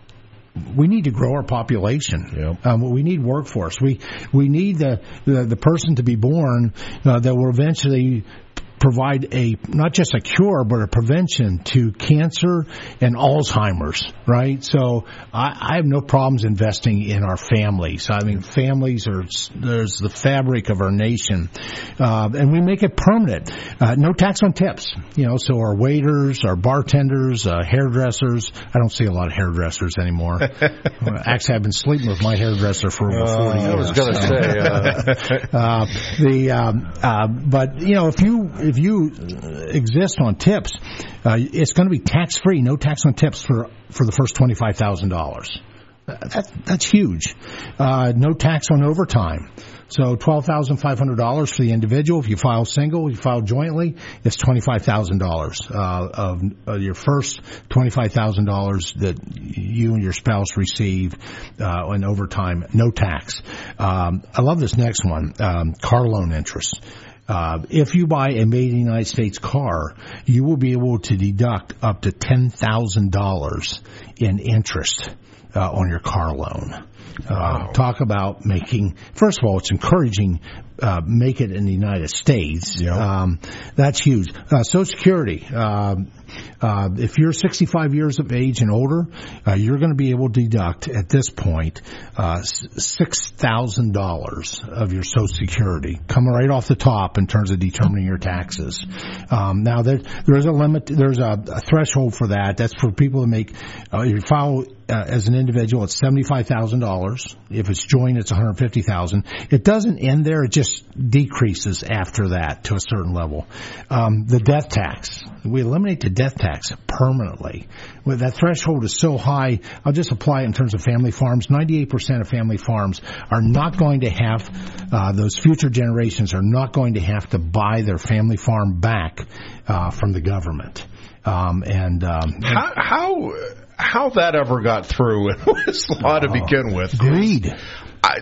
We need to grow our population. Yep. Um, we need workforce. We we need the the, the person to be born uh, that will eventually provide a not just a cure but a prevention to cancer and Alzheimer's, right? So I, I have no problems investing in our families. I mean, families are there's the fabric of our nation, uh, and we make it permanent. Uh, no tax on tips, you know. So our waiters, our bartenders, uh, hairdressers. I don't see a lot of hairdressers anymore. Actually, I've been sleeping with my hairdresser for over forty years. I was going to so. say uh... uh, the um, uh, but you know if you if you exist on tips, uh, it's going to be tax free, no tax on tips for for the first twenty five thousand dollars. That, that's huge. Uh, no tax on overtime. So twelve thousand five hundred dollars for the individual. If you file single, you file jointly, it's twenty-five thousand dollars uh, of uh, your first twenty-five thousand dollars that you and your spouse receive uh, in overtime, no tax. Um, I love this next one, um, car loan interest. Uh, if you buy a made in the United States car, you will be able to deduct up to ten thousand dollars in interest uh, on your car loan. Uh, wow. Talk about making, first of all, it's encouraging, uh, make it in the United States. Yep. Um, that's huge. Uh, Social Security, uh, uh, if you're sixty-five years of age and older, uh, you're going to be able to deduct at this point, uh, six thousand dollars of your Social Security coming right off the top in terms of determining your taxes. Um, now there, there is a limit, there's a, a threshold for that. That's for people who make, uh, if you file Uh, as an individual, it's seventy-five thousand dollars. If it's joint, it's one hundred fifty thousand dollars. It doesn't end there. It just decreases after that to a certain level. Um, the death tax. We eliminate the death tax permanently. Well, that threshold is so high, I'll just apply it in terms of family farms. ninety-eight percent of family farms are not going to have, uh, those future generations are not going to have to buy their family farm back uh, from the government. Um, and um, how... how How that ever got through in this law to begin with? Greed. I,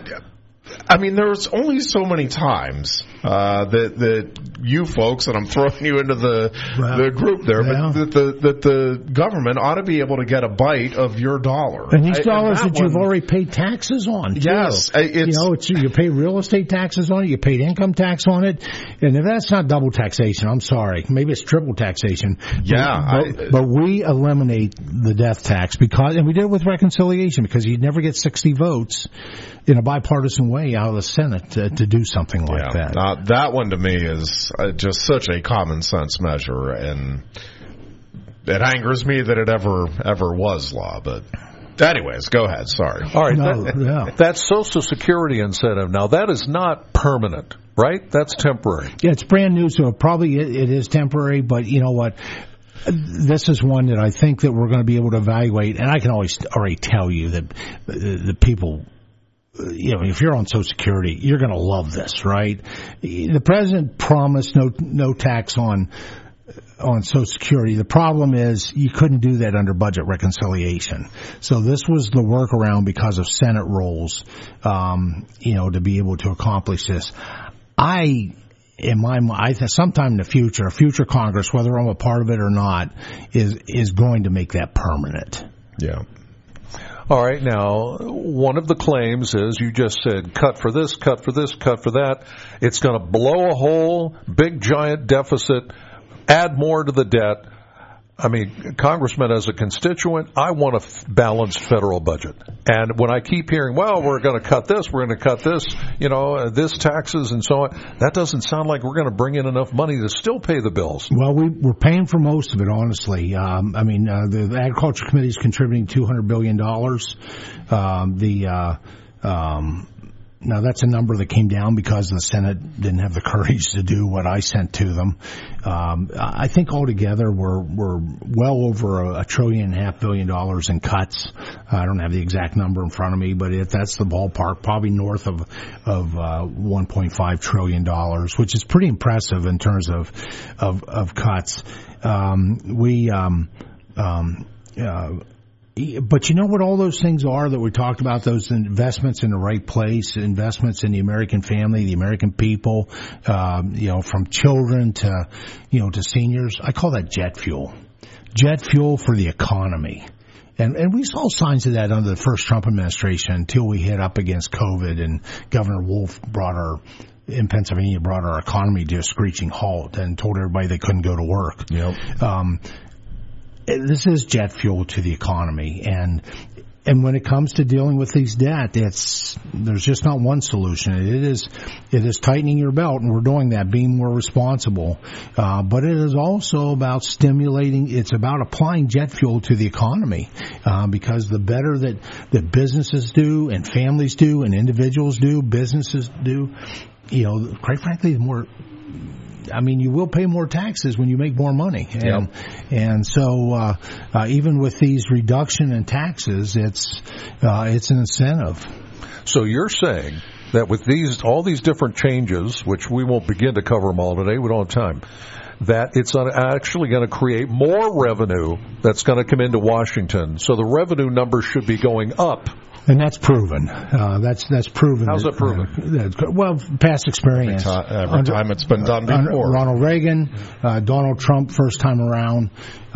I mean, there's only so many times uh, that that you folks, and I'm throwing you into the well, the group there, yeah. but that the that the government ought to be able to get a bite of your dollar. And these I, dollars and that that you've one, already paid taxes on, too. Yes, it's, you know, it's, you pay real estate taxes on it, you paid income tax on it, and if that's not double taxation, I'm sorry, maybe it's triple taxation. Yeah, but, I, but we eliminate the death tax because, and we did it with reconciliation because you'd never get sixty votes in a bipartisan way out of the Senate to, to do something like yeah, that. Now, that one to me is uh, just such a common sense measure, and it angers me that it ever ever was law. But anyways, go ahead. Sorry. All right, no, that, yeah. that Social Security incentive. Now that is not permanent, right? That's temporary. Yeah, it's brand new, so probably it, it is temporary. But you know what? This is one that I think that we're going to be able to evaluate, and I can always already tell you that the, the people. You know, if you're on Social Security, you're going to love this, right? The president promised no no tax on on Social Security. The problem is you couldn't do that under budget reconciliation. So this was the workaround because of Senate rules, um, you know, to be able to accomplish this. I, in my mind, I think sometime in the future, a future Congress, whether I'm a part of it or not, is is going to make that permanent. Yeah. All right, now, one of the claims is you just said cut for this, cut for this, cut for that. It's going to blow a hole, big giant deficit, add more to the debt. I mean, Congressman, as a constituent, I want a f- balanced federal budget. And when I keep hearing, well, we're going to cut this, we're going to cut this, you know, uh, this taxes and so on, that doesn't sound like we're going to bring in enough money to still pay the bills. Well, we, we're paying for most of it, honestly. Um, I mean, uh, the, the Agriculture Committee is contributing two hundred billion dollars. Um, the, uh, um, now that's a number that came down because the Senate didn't have the courage to do what I sent to them. Um, I think altogether we're we're well over a, a trillion and a half billion dollars in cuts. I don't have the exact number in front of me, but if that's the ballpark, probably north of of uh, one point five trillion dollars, which is pretty impressive in terms of of, of cuts. Um, we um, um, uh, But you know what all those things are that we talked about, those investments in the right place, investments in the American family, the American people, um, you know, from children to, you know, to seniors. I call that jet fuel. Jet fuel for the economy. And, and we saw signs of that under the first Trump administration until we hit up against COVID and Governor Wolf brought our in Pennsylvania brought our economy to a screeching halt and told everybody they couldn't go to work. Yep. Um, This is jet fuel to the economy, and and when it comes to dealing with these debt, it's there's just not one solution. It is it is tightening your belt, and we're doing that, being more responsible. Uh, but it is also about stimulating. It's about applying jet fuel to the economy, uh, because the better that that businesses do, and families do, and individuals do, businesses do, you know, quite frankly, the more. I mean, you will pay more taxes when you make more money. And, yep. and so, uh, uh, even with these reduction in taxes, it's, uh, it's an incentive. So you're saying that with these, all these different changes, which we won't begin to cover them all today, we don't have time, that it's actually going to create more revenue that's going to come into Washington. So the revenue number should be going up. And that's proven. Uh, that's that's proven. How's that, that proven? Uh, that, well, past experience. Every, time, every under, time it's been done before. Under Ronald Reagan, uh, Donald Trump, first time around,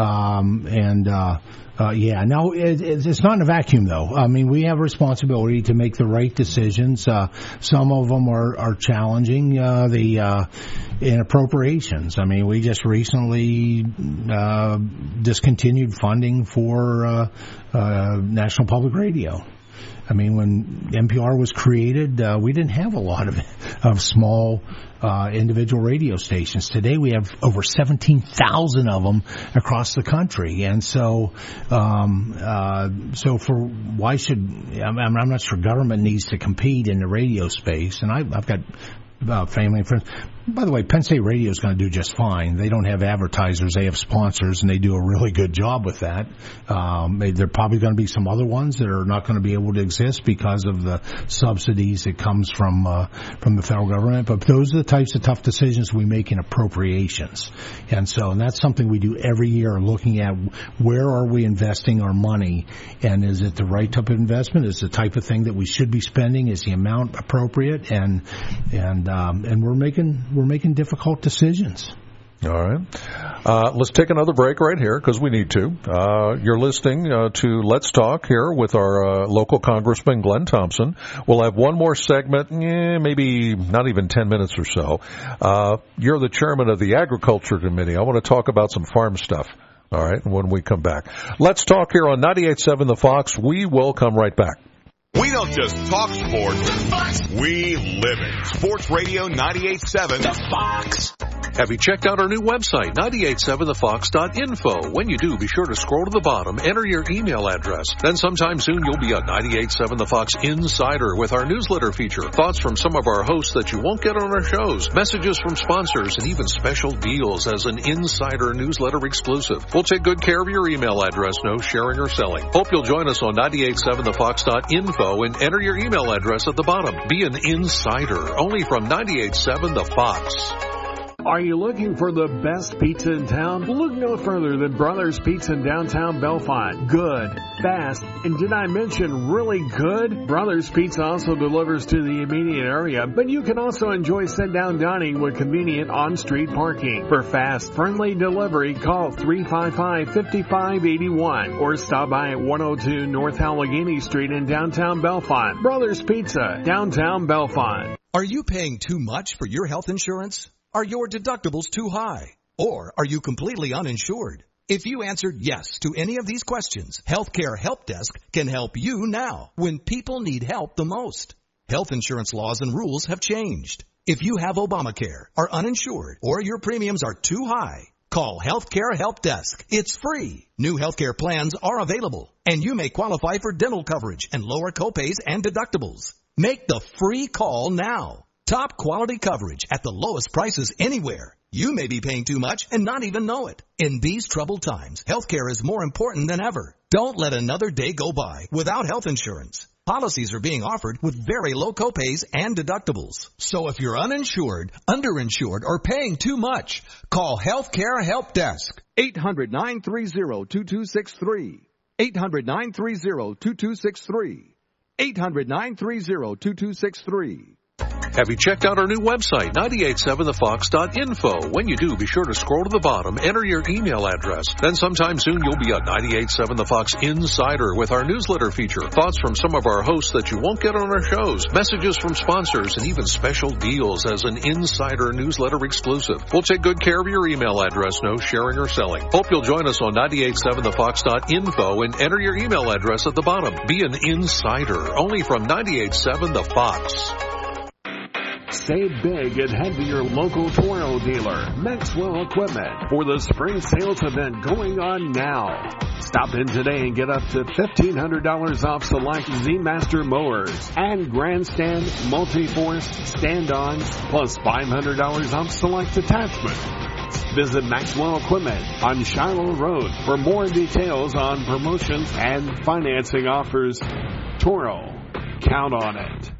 um, and uh, uh, yeah. Now it, it's not in a vacuum, though. I mean, we have a responsibility to make the right decisions. Uh, some of them are are challenging. Uh, the uh, in appropriations. I mean, we just recently uh, discontinued funding for uh, uh, National Public Radio. I mean, when N P R was created, uh, we didn't have a lot of of small uh, individual radio stations. Today, we have over seventeen thousand of them across the country, and so, um, uh, so for why should I'm, I'm not sure government needs to compete in the radio space, and I, I've got. Uh, family and friends. By the way, Penn State Radio is going to do just fine. They don't have advertisers; they have sponsors, and they do a really good job with that. Um, they, there are probably going to be some other ones that are not going to be able to exist because of the subsidies that comes from uh, from the federal government. But those are the types of tough decisions we make in appropriations, and so and that's something we do every year, looking at where are we investing our money, and is it the right type of investment? Is it the type of thing that we should be spending? Is the amount appropriate? And and um, and we're making we're making difficult decisions. All right. Uh, let's take another break right here because we need to. Uh, you're listening uh, to Let's Talk here with our uh, local Congressman Glenn Thompson. We'll have one more segment, eh, maybe not even ten minutes or so. Uh, you're the chairman of the Agriculture Committee. I want to talk about some farm stuff. All right, when we come back. Let's Talk here on ninety-eight point seven The Fox. We will come right back. We don't just talk sports, we live it. Sports Radio ninety-eight point seven The Fox. Have you checked out our new website, nine eight seven the fox dot info? When you do, be sure to scroll to the bottom, enter your email address. Then sometime soon you'll be a ninety-eight point seven The Fox insider with our newsletter feature. Thoughts from some of our hosts that you won't get on our shows, messages from sponsors, and even special deals as an insider newsletter exclusive. We'll take good care of your email address, no sharing or selling. Hope you'll join us on nine eight seven the fox dot info and enter your email address at the bottom. Be an insider, only from ninety-eight point seven The Fox. Are you looking for the best pizza in town? Look no further than Brothers Pizza in downtown Bellefonte. Good, fast, and did I mention really good? Brothers Pizza also delivers to the immediate area, but you can also enjoy sit-down dining with convenient on-street parking. For fast, friendly delivery, call three five five, five five eight one or stop by at one oh two North Allegheny Street in downtown Bellefonte. Brothers Pizza, downtown Bellefonte. Are you paying too much for your health insurance? Are your deductibles too high? Or are you completely uninsured? If you answered yes to any of these questions, Healthcare Help Desk can help you now when people need help the most. Health insurance laws and rules have changed. If you have Obamacare, are uninsured, or your premiums are too high, call Healthcare Help Desk. It's free. New healthcare plans are available, and you may qualify for dental coverage and lower copays and deductibles. Make the free call now. Top quality coverage at the lowest prices anywhere. You may be paying too much and not even know it. In these troubled times, healthcare is more important than ever. Don't let another day go by without health insurance. Policies are being offered with very low copays and deductibles. So if you're uninsured, underinsured, or paying too much, call Healthcare Help Desk. eight hundred, nine three zero, two two six three. eight hundred, nine three zero, two two six three. eight hundred, nine three zero, two two six three. Have you checked out our new website, nine eight seven the fox dot info? When you do, be sure to scroll to the bottom, enter your email address. Then sometime soon you'll be a ninety-eight seven The Fox Insider with our newsletter feature. Thoughts from some of our hosts that you won't get on our shows, messages from sponsors, and even special deals as an Insider newsletter exclusive. We'll take good care of your email address, no sharing or selling. Hope you'll join us on ninety-eight seven the fox dot info and enter your email address at the bottom. Be an Insider, only from ninety-eight seven The Fox. Save big and head to your local Toro dealer, Maxwell Equipment, for the spring sales event going on now. Stop in today and get up to fifteen hundred dollars off select Z-Master mowers and Grandstand multi-force stand-ons, plus five hundred dollars off select attachments. Visit Maxwell Equipment on Shiloh Road for more details on promotions and financing offers. Toro, count on it.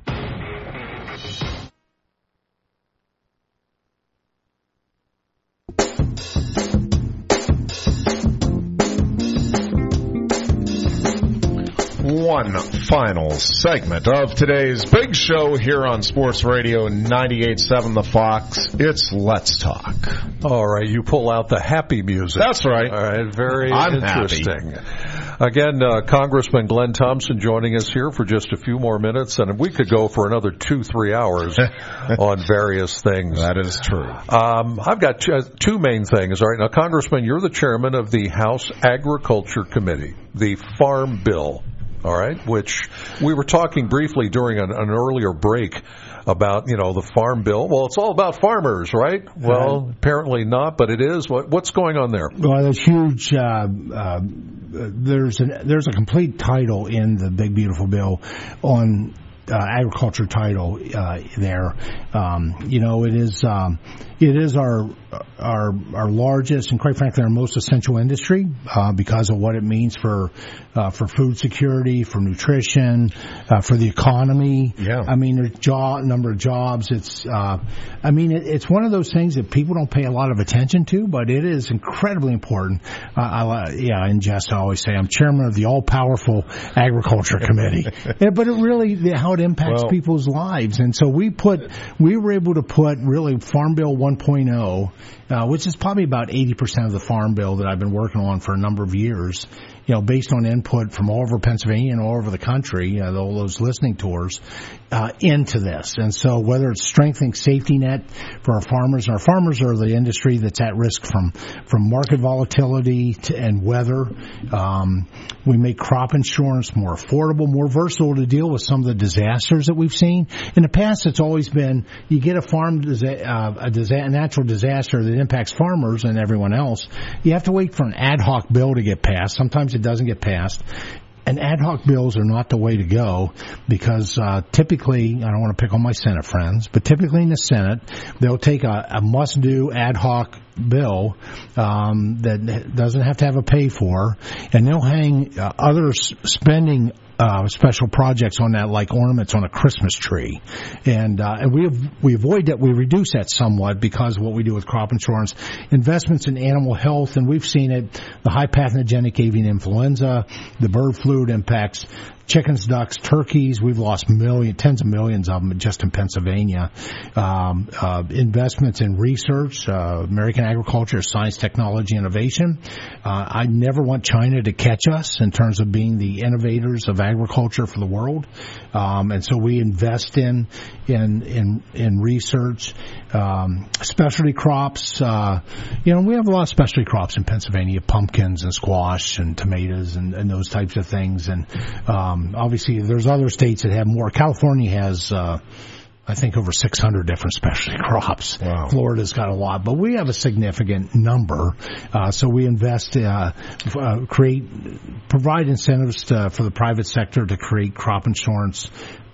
One final segment of today's big show here on Sports Radio ninety-eight seven The Fox. It's Let's Talk. All right, you pull out the happy music. That's right. All right, very I'm interesting. Happy. Again, uh, Congressman Glenn Thompson joining us here for just a few more minutes, and we could go for another two, three hours on various things. That is true. Um, I've got two, two main things. All right, now, Congressman, you're the chairman of the House Agriculture Committee, the Farm Bill. All right, which we were talking briefly during an, an earlier break about, you know, the Farm Bill. Well, it's all about farmers, right? Well, uh, apparently not, but it is. What, what's going on there? Well, there's huge. Uh, uh, there's an, there's a complete title in the Big Beautiful Bill on uh, agriculture title uh, there. Um, you know, it is um, it is our our our largest and, quite frankly, our most essential industry uh, because of what it means for uh, for food security, for nutrition, uh, for the economy. Yeah. I mean, there's job number of jobs. It's uh, I mean, it, it's one of those things that people don't pay a lot of attention to, but it is incredibly important. Uh, I, yeah, in jest, I always say I'm chairman of the all-powerful Agriculture Committee, yeah, but it really how it impacts well, people's lives, and so we put we were able to put really Farm Bill one point oh. Uh, which is probably about eighty percent of the Farm Bill that I've been working on for a number of years, you know, based on input from all over Pennsylvania and all over the country, uh, all those listening tours, uh, into this. And so whether it's strengthening safety net for our farmers, and our farmers are the industry that's at risk from, from market volatility to, and weather. Um, we make crop insurance more affordable, more versatile to deal with some of the disasters that we've seen. In the past, it's always been, you get a farm, disa- uh, a, disa- a natural disaster that impacts farmers and everyone else. You have to wait for an ad hoc bill to get passed. Sometimes it doesn't get passed. And ad hoc bills are not the way to go because uh, typically, I don't want to pick on my Senate friends, but typically in the Senate, they'll take a, a must-do ad hoc bill um, that doesn't have to have a pay for, and they'll hang uh, other s- spending Uh, special projects on that, like ornaments on a Christmas tree, and uh, and we have, we avoid that. We reduce that somewhat because of what we do with crop insurance, investments in animal health, and we've seen it: the high pathogenic avian influenza, the bird flu impacts chickens, ducks, turkeys. We've lost million, tens of millions of them just in Pennsylvania. Um, uh, investments in research, uh, American agriculture, science, technology, innovation. Uh, I never want China to catch us in terms of being the innovators of agriculture for the world. Um, and so we invest in, in, in, in research, um, specialty crops. Uh, you know, we have a lot of specialty crops in Pennsylvania, pumpkins and squash and tomatoes and, and those types of things. And, um, obviously there's other states that have more. California has, uh, I think over six hundred different specialty crops. Wow. Florida's got a lot, but we have a significant number. Uh, so we invest, uh, uh, create, provide incentives to, for the private sector to create crop insurance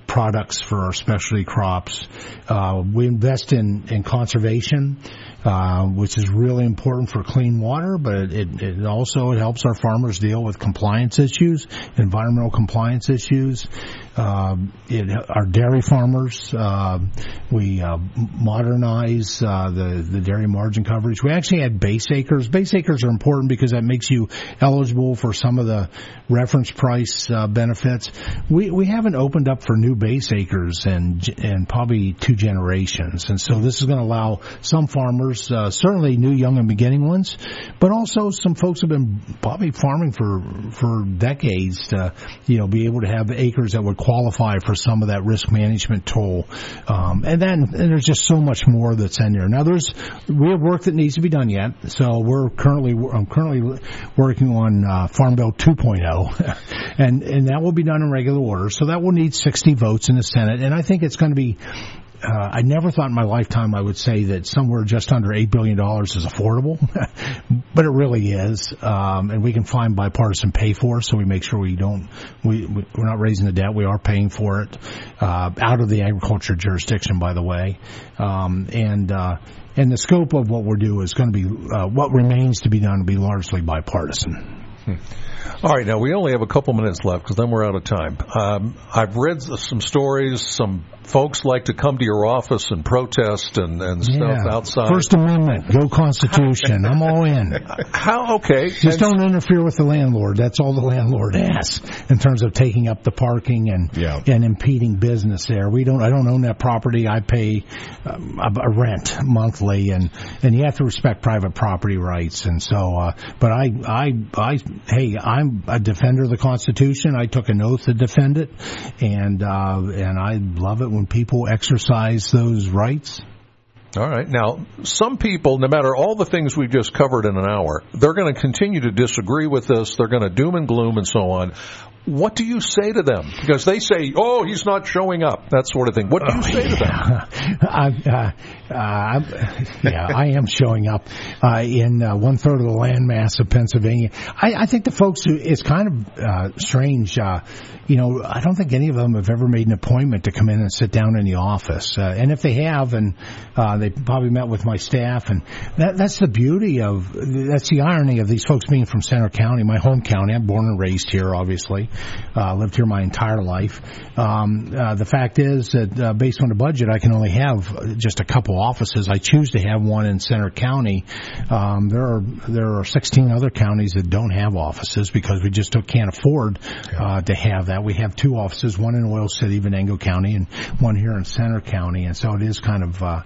products for our specialty crops. Uh, we invest in, in conservation, uh, which is really important for clean water, but it, it also it helps our farmers deal with compliance issues, environmental compliance issues. Uh, it, our dairy farmers, uh, we uh, modernize uh, the, the dairy margin coverage. We actually had base acres. Base acres are important because that makes you eligible for some of the reference price uh, benefits. We we haven't opened up for new base acres in, in probably two generations. And so this is going to allow some farmers, uh, certainly new, young, and beginning ones, but also some folks have been probably farming for for decades to, you know, be able to have acres that would qualify for some of that risk management tool. Um, and then and there's just so much more that's in there. Now, there's we have work that needs to be done yet. So we're currently I'm currently working on uh, Farm Bill two point oh, and and that will be done in regular order. So that will need sixty votes in the Senate, and I think it's going to be. Uh, I never thought in my lifetime I would say that somewhere just under eight billion dollars is affordable, but it really is. Um, and we can find bipartisan pay for it, so we make sure we don't, we, we're not raising the debt. We are paying for it, uh, out of the agriculture jurisdiction, by the way. Um, and, uh, and the scope of what we're doing is going to be, uh, what remains to be done will be largely bipartisan. Hmm. All right, now we only have a couple minutes left because then we're out of time. Um, I've read some stories. Some folks like to come to your office and protest and, and stuff yeah. outside. First Amendment, go Constitution. I'm all in. How? Okay. Just don't interfere with the landlord. That's all the landlord asks in terms of taking up the parking and yeah. and impeding business there. We don't. I don't own that property. I pay um, a, a rent monthly, and, and you have to respect private property rights. And so, uh, but I, I, I, hey, I'm a defender of the Constitution. I took an oath to defend it, and uh, and I love it when people exercise those rights. All right. Now, some people, no matter all the things we've just covered in an hour, they're going to continue to disagree with this. They're going to doom and gloom and so on. What do you say to them? Because they say, oh, he's not showing up, that sort of thing. What do you oh, say to them? I, uh, uh, yeah, I am showing up uh, in uh, one-third of the landmass of Pennsylvania. I, I think the folks who, it's kind of uh, strange. Uh, you know, I don't think any of them have ever made an appointment to come in and sit down in the office. Uh, and if they have, and uh, they probably met with my staff, and that, that's the beauty of, that's the irony of these folks being from Center County, my home county. I'm born and raised here, obviously. Uh, lived here my entire life. Um, uh, the fact is that uh, based on the budget, I can only have just a couple offices. I choose to have one in Center County. Um, there are there are sixteen other counties that don't have offices because we just can't afford uh, to have that. We have two offices, one in Oil City, Venango County, and one here in Center County. And so it is kind of uh,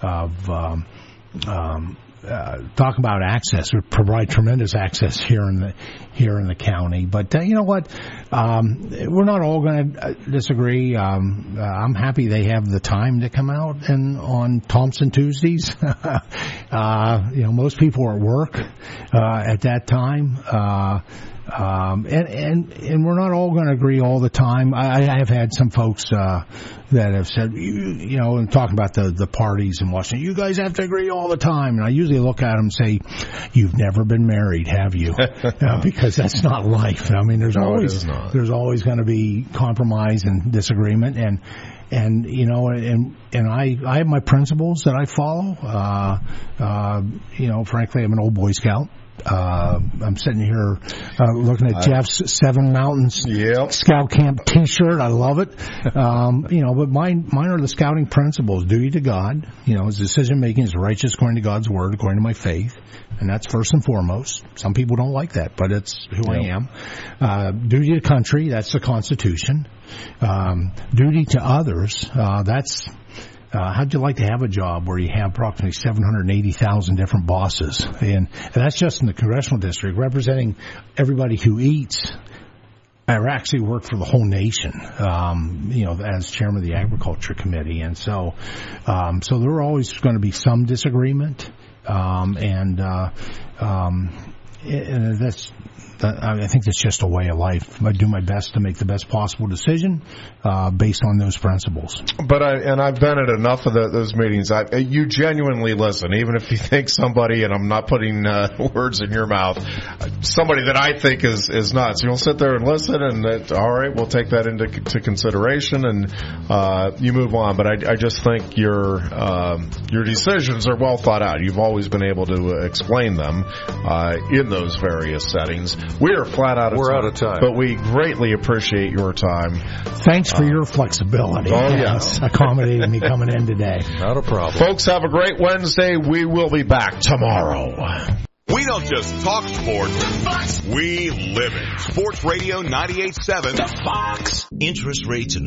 of um, um, Uh, talk about access. We provide tremendous access here in the here in the county. But uh, you know what? Um, we're not all going to disagree. Um, uh, I'm happy they have the time to come out and on Thompson Tuesdays. uh, you know, most people are at work uh, at that time. Uh, Um, and, and, and we're not all going to agree all the time. I, I have had some folks, uh, that have said, you, you know, and talking about the, the parties in Washington, you guys have to agree all the time. And I usually look at them and say, you've never been married, have you? uh, because that's not life. I mean, there's no, always, there's always going to be compromise and disagreement. And, And, you know, and, and I, I have my principles that I follow. Uh, uh, you know, frankly, I'm an old Boy Scout. Uh, I'm sitting here uh, looking at I, Jeff's Seven Mountains yep. Scout Camp T-shirt. I love it. Um, you know, but mine, mine are the scouting principles: duty to God. You know, his decision making is righteous according to God's word, according to my faith, and that's first and foremost. Some people don't like that, but it's who yep. I am. Uh, duty to country. That's the Constitution. Um, duty to others. Uh, that's. Uh, how'd you like to have a job where you have approximately seven hundred eighty thousand different bosses? And, and that's just in the congressional district, representing everybody who eats. I actually work for the whole nation, um, you know, as chairman of the Agriculture Committee. And so, um, so there are always going to be some disagreement. Um, and, uh, um, And that's, I think that's just a way of life. I do my best to make the best possible decision uh, based on those principles. But I and I've been at enough of the, those meetings. I, you genuinely listen, even if you think somebody, and I'm not putting uh, words in your mouth, somebody that I think is is nuts. You'll sit there and listen, and that, all right, we'll take that into to consideration, and uh, you move on. But I, I just think your um, your decisions are well thought out. You've always been able to explain them uh, in those various settings. We are flat out of We're time. out of time. But we greatly appreciate your time. Thanks for uh, your flexibility. Oh, yes. Accommodating me coming in today. Not a problem. Folks, have a great Wednesday. We will be back tomorrow. We don't just talk sports, we live it. Sports Radio ninety-eight point seven. The Fox. Interest rates and